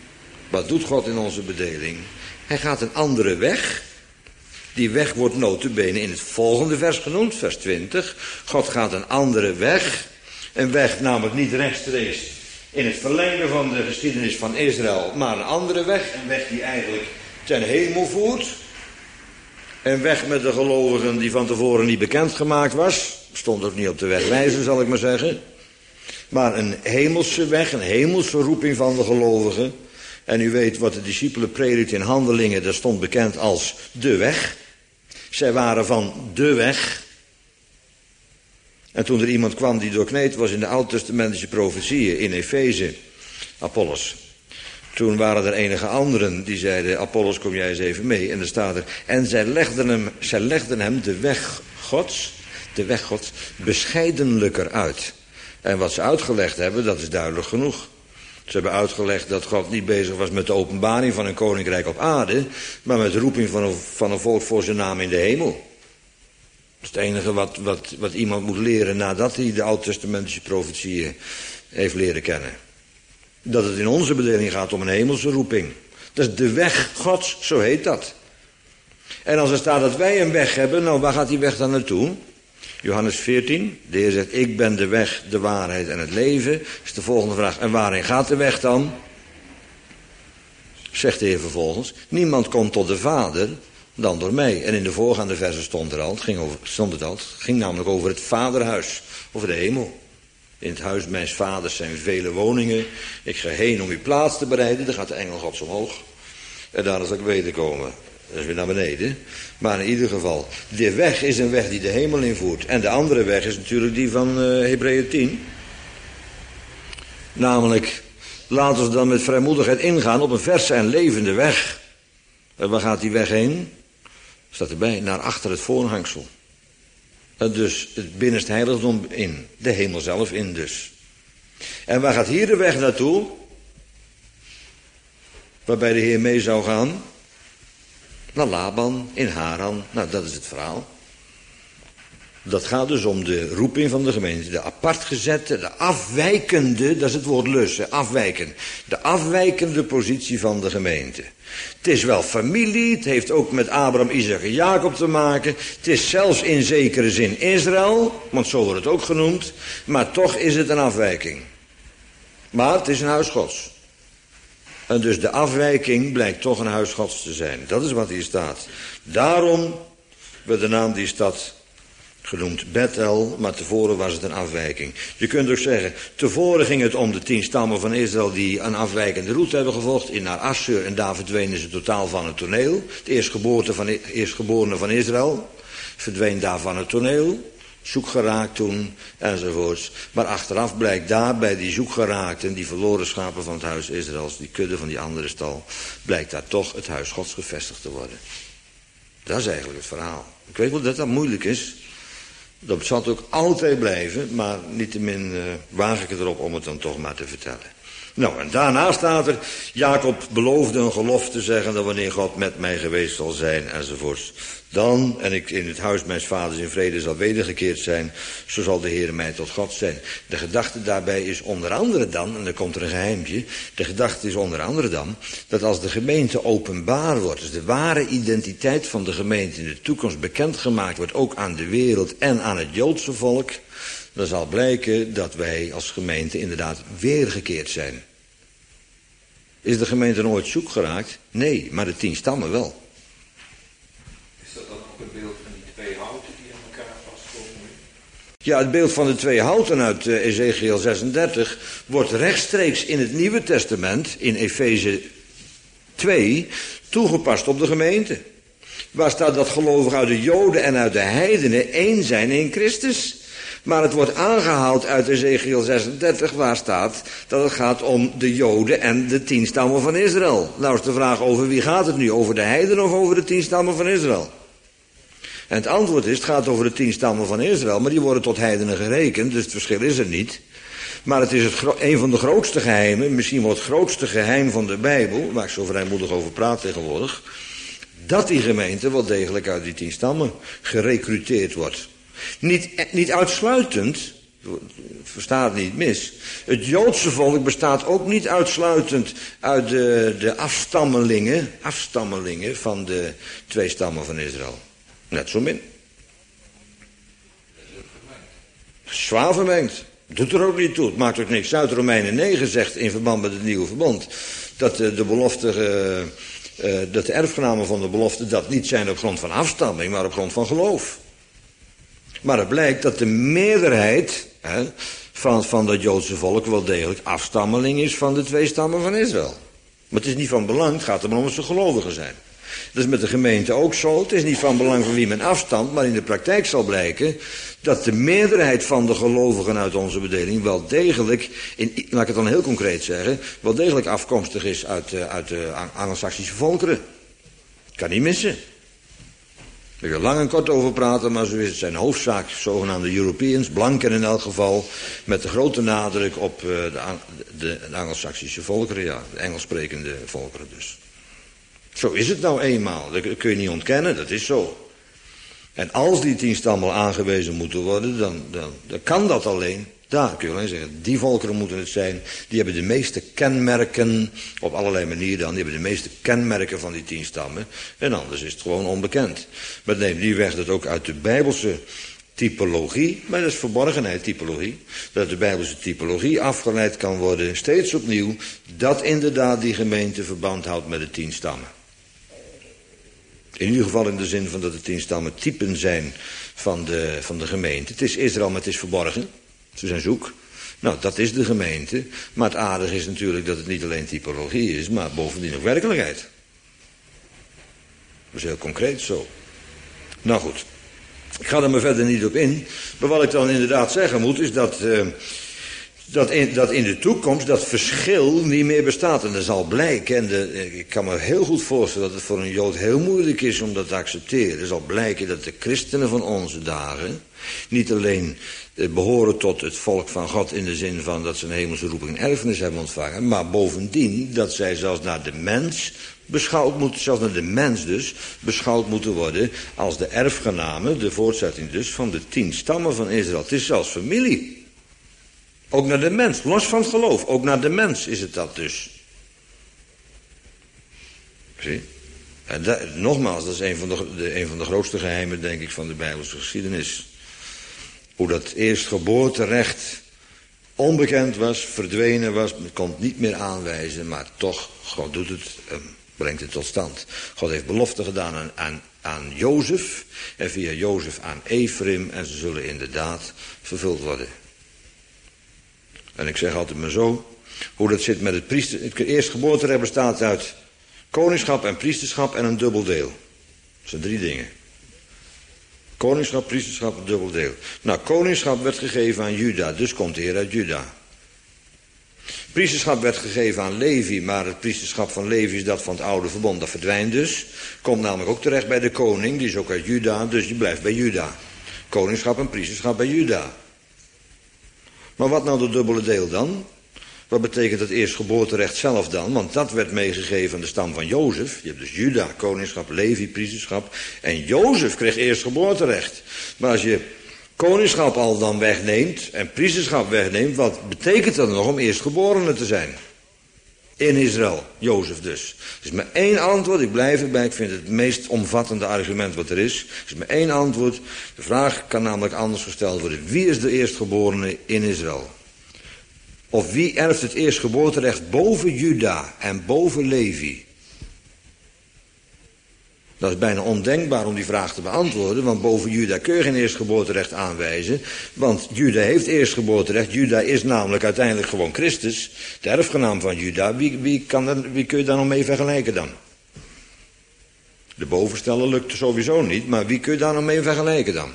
Wat doet God in onze bedeling? Hij gaat een andere weg. Die weg wordt nota bene in het volgende vers genoemd, vers twintig. God gaat een andere weg. Een weg namelijk niet rechtstreeks in het verlengde van de geschiedenis van Israël, maar een andere weg. Een weg die eigenlijk ten hemel voert. Een weg met de gelovigen die van tevoren niet bekendgemaakt was. Stond ook niet op de wegwijzer, zal ik maar zeggen. Maar een hemelse weg, een hemelse roeping van de gelovigen. En u weet wat de discipelen predikten in Handelingen, dat stond bekend als de weg. Zij waren van de weg. En toen er iemand kwam die doorkneed was in de oud-testamentische profetieën in Efeze, Apollos. Toen waren er enige anderen die zeiden, Apollos, kom jij eens even mee. En dan staat er, en zij legden hem, zij legden hem de weg Gods, de weg Gods, bescheidenlijker uit. En wat ze uitgelegd hebben, dat is duidelijk genoeg. Ze hebben uitgelegd dat God niet bezig was met de openbaring van een koninkrijk op aarde, maar met de roeping van een, van een volk voor zijn naam in de hemel. Dat is het enige wat, wat, wat iemand moet leren nadat hij de oud-testamentische profetieën heeft leren kennen. Dat het in onze bedeling gaat om een hemelse roeping. Dat is de weg Gods, zo heet dat. En als er staat dat wij een weg hebben, nou waar gaat die weg dan naartoe? Johannes veertien, de Heer zegt, ik ben de weg, de waarheid en het leven. Is de volgende vraag, en waarin gaat de weg dan? Zegt de Heer vervolgens, niemand komt tot de Vader dan door mij. En in de voorgaande versen stond, er al, het ging over, stond het al, het ging namelijk over het vaderhuis, over de hemel. In het huis mijns vaders zijn vele woningen. Ik ga heen om uw plaats te bereiden. Dan gaat de engel Gods omhoog. En daar zal ik wederkomen. Dat is weer naar beneden. Maar in ieder geval, de weg is een weg die de hemel invoert. En de andere weg is natuurlijk die van uh, Hebreeën tien. Namelijk, laten we dan met vrijmoedigheid ingaan op een verse en levende weg. En waar gaat die weg heen? Staat erbij, naar achter het voorhangsel. En dus het binnenste heiligdom in. De hemel zelf in dus. En waar gaat hier de weg naartoe? Waarbij de Heer mee zou gaan? Naar Laban, in Haran. Nou, dat is het verhaal. Dat gaat dus om de roeping van de gemeente. De apart gezette, de afwijkende, dat is het woord lussen, afwijken. De afwijkende positie van de gemeente. Het is wel familie, het heeft ook met Abraham, Isaac en Jacob te maken. Het is zelfs in zekere zin Israël, want zo wordt het ook genoemd. Maar toch is het een afwijking. Maar het is een huis Gods. En dus de afwijking blijkt toch een huis Gods te zijn. Dat is wat hier staat. Daarom werd de naam die stad genoemd Bethel, maar tevoren was het een afwijking. Je kunt ook zeggen, tevoren ging het om de tien stammen van Israël die een afwijkende route hebben gevolgd. In naar Assur en daar verdwenen ze totaal van het toneel. Het eerstgeboorte van, eerstgeborene van Israël verdween daar van het toneel. Zoek geraakt toen, enzovoorts. Maar achteraf blijkt daar bij die zoekgeraakten, die verloren schapen van het huis Israëls, die kudde van die andere stal, blijkt daar toch het huis Gods gevestigd te worden. Dat is eigenlijk het verhaal. Ik weet wel dat dat moeilijk is. Dat zal het ook altijd blijven, maar niettemin uh, waag ik erop om het dan toch maar te vertellen. Nou, en daarna staat er, Jacob beloofde een gelofte te zeggen dat wanneer God met mij geweest zal zijn, enzovoorts. Dan, en ik in het huis mijns vaders in vrede zal wedergekeerd zijn, zo zal de Heer mij tot God zijn. De gedachte daarbij is onder andere dan, en dan komt er een geheimtje, de gedachte is onder andere dan, dat als de gemeente openbaar wordt, dus de ware identiteit van de gemeente in de toekomst bekendgemaakt wordt, ook aan de wereld en aan het Joodse volk, dan zal blijken dat wij als gemeente inderdaad weergekeerd zijn. Is de gemeente nooit zoek geraakt? Nee, maar de tien stammen wel. Is dat dan ook het beeld van die twee houten die aan elkaar vastkomen? Ja, het beeld van de twee houten uit uh, Ezekiel zesendertig wordt rechtstreeks in het Nieuwe Testament, in Efeze twee, toegepast op de gemeente. Waar staat dat gelovigen uit de Joden en uit de heidenen één zijn in Christus? Maar het wordt aangehaald uit Ezekiel zesendertig, waar staat dat het gaat om de Joden en de tien stammen van Israël. Nou is de vraag, over wie gaat het nu? Over de heidenen of over de tien stammen van Israël? En het antwoord is, het gaat over de tien stammen van Israël, maar die worden tot heidenen gerekend, dus het verschil is er niet. Maar het is het gro- een van de grootste geheimen, misschien wel het grootste geheim van de Bijbel, waar ik zo vrijmoedig over praat tegenwoordig, dat die gemeente wel degelijk uit die tien stammen gerecruiteerd wordt. Niet, niet uitsluitend, Versta het niet mis. Het Joodse volk bestaat ook niet uitsluitend uit de, de afstammelingen, afstammelingen van de twee stammen van Israël. Net zo min. Zwaar vermengd. Doet er ook niet toe. Het maakt ook niks uit. Romeinen negen zegt in verband met het nieuwe verbond dat de, de belofte, uh, uh, dat de erfgenamen van de belofte dat niet zijn op grond van afstamming, maar op grond van geloof. Maar het blijkt dat de meerderheid hè, van, van dat Joodse volk wel degelijk afstammeling is van de twee stammen van Israël. Maar het is niet van belang, het gaat er maar om of ze gelovigen zijn. Dat is met de gemeente ook zo. Het is niet van belang van wie men afstamt, maar in de praktijk zal blijken dat de meerderheid van de gelovigen uit onze bedeling wel degelijk, in, laat ik het dan heel concreet zeggen, wel degelijk afkomstig is uit, uh, uit de Angelsaksische volkeren. Kan niet missen. Ik wil lang en kort over praten, maar zo is het zijn hoofdzaak, zogenaamde Europeans, blanken in elk geval, met de grote nadruk op uh, de, de, de Angelsaksische volkeren, ja, de Engelssprekende volkeren dus. Zo is het nou eenmaal, dat kun je niet ontkennen, dat is zo. En als die tien stammen aangewezen moeten worden, dan, dan, dan kan dat alleen. Daar kun je alleen zeggen, die volkeren moeten het zijn. Die hebben de meeste kenmerken, op allerlei manieren dan, die hebben de meeste kenmerken van die tien stammen. En anders is het gewoon onbekend. Maar neem die weg dat ook uit de Bijbelse typologie, maar dat is verborgenheid typologie, dat uit de Bijbelse typologie afgeleid kan worden, steeds opnieuw, dat inderdaad die gemeente verband houdt met de tien stammen. In ieder geval in de zin van dat de tien stammen typen zijn van de, van de gemeente. Het is Israël, maar het is verborgen. Ze zijn zoek. Nou, dat is de gemeente. Maar het aardige is natuurlijk dat het niet alleen typologie is, maar bovendien ook werkelijkheid. Dat is heel concreet zo. Nou goed, ik ga er maar verder niet op in. Maar wat ik dan inderdaad zeggen moet, is dat, uh, dat, in, dat in de toekomst dat verschil niet meer bestaat. En dat zal blijken, en de, ik kan me heel goed voorstellen dat het voor een Jood heel moeilijk is om dat te accepteren. Er zal blijken dat de christenen van onze dagen niet alleen behoren tot het volk van God in de zin van dat ze een hemelse roeping en erfenis hebben ontvangen, maar bovendien dat zij zelfs naar de mens beschouwd moeten, zelfs naar de mens dus, beschouwd moeten worden als de erfgenamen, de voortzetting dus, van de tien stammen van Israël. Het is zelfs familie. Ook naar de mens, los van het geloof, ook naar de mens is het dat dus. Zie? En dat, nogmaals, dat is een van, de, de, een van de grootste geheimen, denk ik, van de Bijbelse geschiedenis. Hoe dat eerstgeboorterecht onbekend was, verdwenen was, men kon het niet meer aanwijzen, maar toch, God doet het, um, brengt het tot stand. God heeft belofte gedaan aan, aan, aan Jozef en via Jozef aan Ephraim en ze zullen inderdaad vervuld worden. En ik zeg altijd maar zo, hoe dat zit met het priester, het eerstgeboorterecht bestaat uit koningschap en priesterschap en een dubbel deel. Dat zijn drie dingen. Koningschap, priesterschap, een dubbel deel. Nou, koningschap werd gegeven aan Juda, dus komt de Heer uit Juda. Priesterschap werd gegeven aan Levi, maar het priesterschap van Levi is dat van het oude verbond. Dat verdwijnt dus. Komt namelijk ook terecht bij de koning, die is ook uit Juda, dus je blijft bij Juda. Koningschap en priesterschap bij Juda. Maar wat nou dat dubbele deel dan? Wat betekent het eerstgeboorterecht zelf dan? Want dat werd meegegeven aan de stam van Jozef. Je hebt dus Juda, koningschap, Levi, priesterschap. En Jozef kreeg eerstgeboorterecht. Maar als je koningschap al dan wegneemt en priesterschap wegneemt, wat betekent dat nog om eerstgeborene te zijn? In Israël, Jozef dus. Er is maar één antwoord, ik blijf erbij, ik vind het het meest omvattende argument wat er is. Er is maar één antwoord. De vraag kan namelijk anders gesteld worden. Wie is de eerstgeborene in Israël? Of wie erft het eerstgeboorterecht boven Juda en boven Levi? Dat is bijna ondenkbaar om die vraag te beantwoorden, want boven Juda kun je geen eerstgeboorterecht aanwijzen, want Juda heeft eerstgeboorterecht. Juda is namelijk uiteindelijk gewoon Christus, de erfgenaam van Juda. Wie, wie, kan er, wie kun je daar nog mee vergelijken dan? De bovenstellen lukt sowieso niet, maar wie kun je daar nog mee vergelijken dan?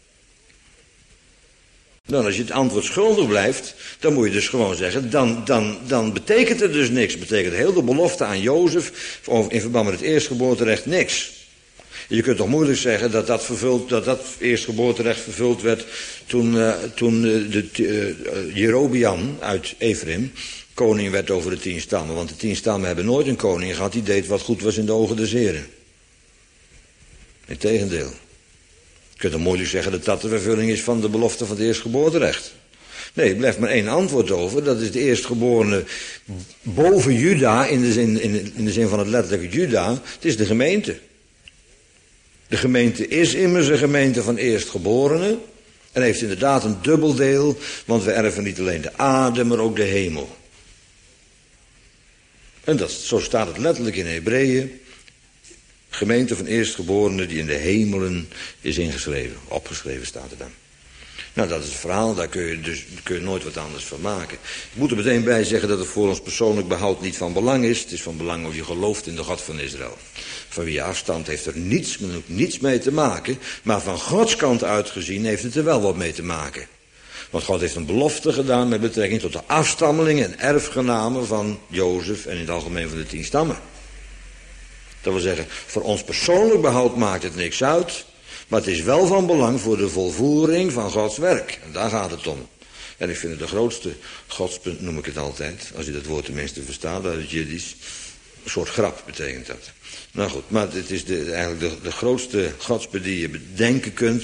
Dan als je het antwoord schuldig blijft, dan moet je dus gewoon zeggen, dan, dan, dan betekent het dus niks. Betekent heel de belofte aan Jozef in verband met het eerstgeboorterecht niks. Je kunt toch moeilijk zeggen dat dat, vervuld, dat, dat eerstgeboorterecht vervuld werd toen, uh, toen uh, de, uh, Jerobeam uit Ephraim koning werd over de tien stammen. Want de tien stammen hebben nooit een koning gehad die deed wat goed was in de ogen des Heren. Integendeel. Je kunt dan moeilijk zeggen dat dat de vervulling is van de belofte van het eerstgeboorterecht. Nee, er blijft maar één antwoord over. Dat is de eerstgeborene boven Juda, in de zin, in de, in de zin van het letterlijke Juda. Het is de gemeente. De gemeente is immers een gemeente van eerstgeborenen. En heeft inderdaad een dubbeldeel, want we erven niet alleen de aarde, maar ook de hemel. En dat, zo staat het letterlijk in Hebreeën. Gemeente van eerstgeborenen die in de hemelen is ingeschreven. Opgeschreven staat er dan. Nou, dat is het verhaal, daar kun je dus kun je nooit wat anders van maken. Ik moet er meteen bij zeggen dat het voor ons persoonlijk behoud niet van belang is. Het is van belang of je gelooft in de God van Israël. Van wie je afstamt heeft er niets, niets mee te maken. Maar van Gods kant uit gezien heeft het er wel wat mee te maken. Want God heeft een belofte gedaan met betrekking tot de afstammelingen en erfgenamen van Jozef en in het algemeen van de tien stammen. Dat wil zeggen, voor ons persoonlijk behoud maakt het niks uit. Maar het is wel van belang voor de volvoering van Gods werk. En daar gaat het om. En ik vind het de grootste godspunt, noem ik het altijd. Als je dat woord tenminste verstaat uit het Jiddisch. Een soort grap betekent dat. Nou goed, maar het is de, eigenlijk de, de grootste godspunt die je bedenken kunt.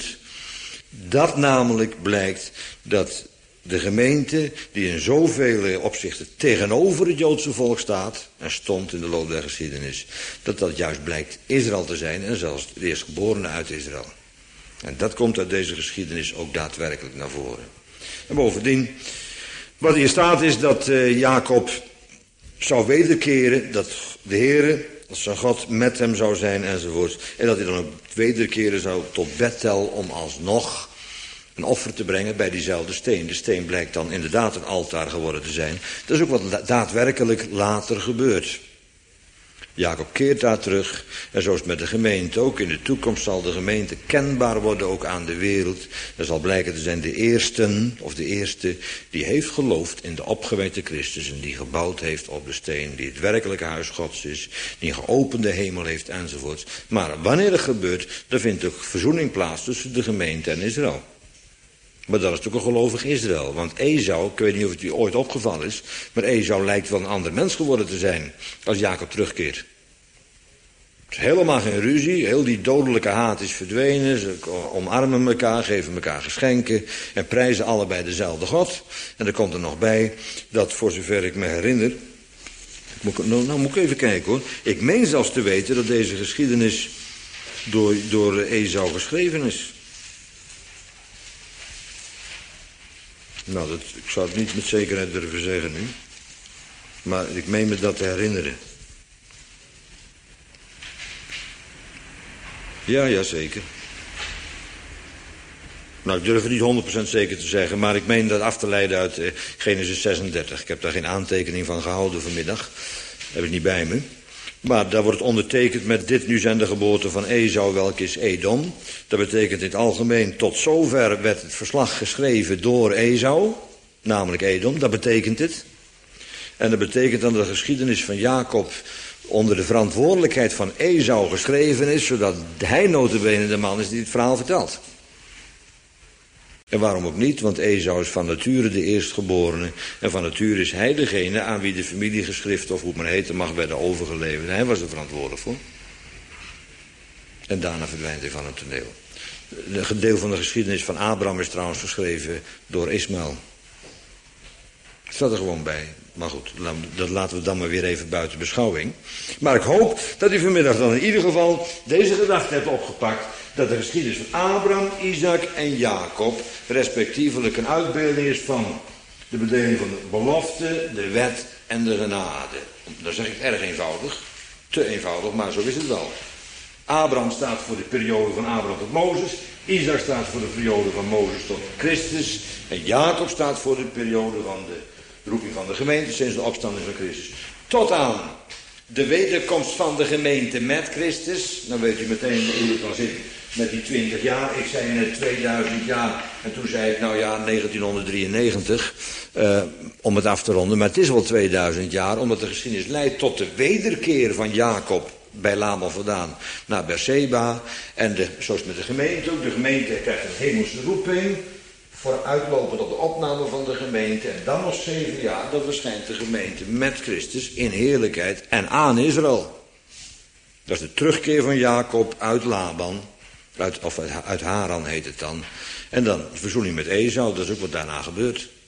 Dat namelijk blijkt dat de gemeente, die in zoveel opzichten tegenover het Joodse volk staat, en stond in de loop der geschiedenis, dat dat juist blijkt Israël te zijn en zelfs de eerstgeborene uit Israël. En dat komt uit deze geschiedenis ook daadwerkelijk naar voren. En bovendien, wat hier staat is dat uh, Jacob zou wederkeren, dat de Heere, dat zijn God met hem zou zijn enzovoort. En dat hij dan ook wederkeren zou tot Bethel om alsnog een offer te brengen bij diezelfde steen. De steen blijkt dan inderdaad een altaar geworden te zijn. Dat is ook wat daadwerkelijk later gebeurt. Jacob keert daar terug. En zo is het met de gemeente ook. In de toekomst zal de gemeente kenbaar worden ook aan de wereld. Er zal blijken te zijn de eersten, of de eerste, die heeft geloofd in de opgewekte Christus. En die gebouwd heeft op de steen. Die het werkelijke huis Gods is. Die een geopende hemel heeft enzovoort. Maar wanneer het gebeurt, dan vindt ook verzoening plaats tussen de gemeente en Israël. Maar dat is natuurlijk een gelovig Israël. Want Esau, ik weet niet of het u ooit opgevallen is, maar Esau lijkt wel een ander mens geworden te zijn als Jacob terugkeert. Het is helemaal geen ruzie, heel die dodelijke haat is verdwenen. Ze omarmen elkaar, geven elkaar geschenken en prijzen allebei dezelfde God. En er komt er nog bij dat, voor zover ik me herinner, nou, nou moet ik even kijken hoor. Ik meen zelfs te weten dat deze geschiedenis door, door Esau geschreven is. Nou, dat, ik zou het niet met zekerheid durven zeggen nu. Maar ik meen me dat te herinneren. Ja, ja, zeker. Nou, ik durf het niet honderd procent zeker te zeggen, maar ik meen dat af te leiden uit eh, Genesis zesendertig. Ik heb daar geen aantekening van gehouden vanmiddag. Heb ik niet bij me. Maar daar wordt ondertekend met dit nu zijn de geboorten van Esau, welk is Edom. Dat betekent in het algemeen, tot zover werd het verslag geschreven door Esau, namelijk Edom, dat betekent het. En dat betekent dan dat de geschiedenis van Jacob onder de verantwoordelijkheid van Esau geschreven is, zodat hij nota bene de man is die het verhaal vertelt. En waarom ook niet, want Esau is van nature de eerstgeborene. En van nature is hij degene aan wie de familiegeschriften, of hoe het maar heten mag, werden overgeleverd. Hij was er verantwoordelijk voor. En daarna verdwijnt hij van het toneel. Een deel van de geschiedenis van Abraham is trouwens geschreven door Ismaël. Het staat er gewoon bij. Maar goed, dat laten we dan maar weer even buiten beschouwing. Maar ik hoop dat u vanmiddag dan in ieder geval deze gedachte hebt opgepakt, dat de geschiedenis van Abraham, Isaac en Jacob respectievelijk een uitbeelding is van de bedeling van de belofte, de wet en de genade. Dan zeg ik erg eenvoudig, te eenvoudig, maar zo is het wel. Abraham staat voor de periode van Abraham tot Mozes, Isaac staat voor de periode van Mozes tot Christus en Jacob staat voor de periode van de roeping van de gemeente sinds de opstanding van Christus. Tot aan de wederkomst van de gemeente met Christus. Dan weet u meteen hoe het dan zit met die twintig jaar. Ik zei net tweeduizend jaar en toen zei ik nou ja negentienhonderddrieënnegentig uh, om het af te ronden. Maar het is wel tweeduizend jaar omdat de geschiedenis leidt tot de wederkeer van Jacob bij Laban vandaan naar Beersheba. En de, zoals met de gemeente ook. De gemeente krijgt een hemelse roeping. Vooruitlopend op de opname van de gemeente. En dan nog zeven jaar, dat verschijnt de gemeente met Christus in heerlijkheid en aan Israël. Dat is de terugkeer van Jacob uit Laban. Uit, of uit Haran heet het dan. En dan de verzoening met Esau, dat is ook wat daarna gebeurt.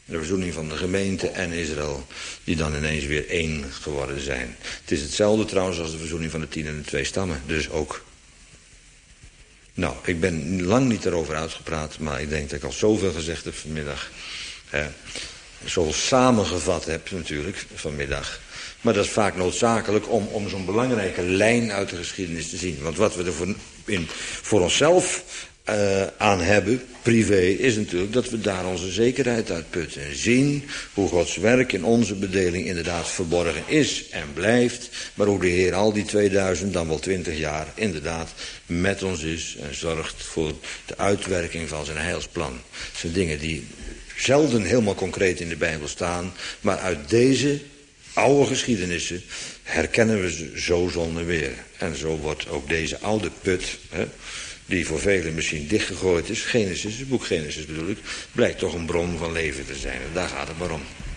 De verzoening van de gemeente en Israël, die dan ineens weer één geworden zijn. Het is hetzelfde trouwens als de verzoening van de tien en de twee stammen. Dus ook. Nou, ik ben lang niet erover uitgepraat, maar ik denk dat ik al zoveel gezegd heb vanmiddag. Eh, zoveel samengevat heb natuurlijk vanmiddag. Maar dat is vaak noodzakelijk om, om zo'n belangrijke lijn uit de geschiedenis te zien. Want wat we er voor, in, voor onszelf uh, aan hebben, privé, is natuurlijk dat we daar onze zekerheid uit putten. En zien hoe Gods werk in onze bedeling inderdaad verborgen is en blijft. Maar hoe de Heer al die tweeduizend, dan wel twintig jaar, inderdaad met ons is. En zorgt voor de uitwerking van zijn heilsplan. Dat zijn dingen die zelden helemaal concreet in de Bijbel staan. Maar uit deze oude geschiedenissen herkennen we ze zo zonder weer. En zo wordt ook deze oude put, hè, die voor velen misschien dichtgegooid is, Genesis, het boek Genesis bedoel ik, blijkt toch een bron van leven te zijn. En daar gaat het maar om.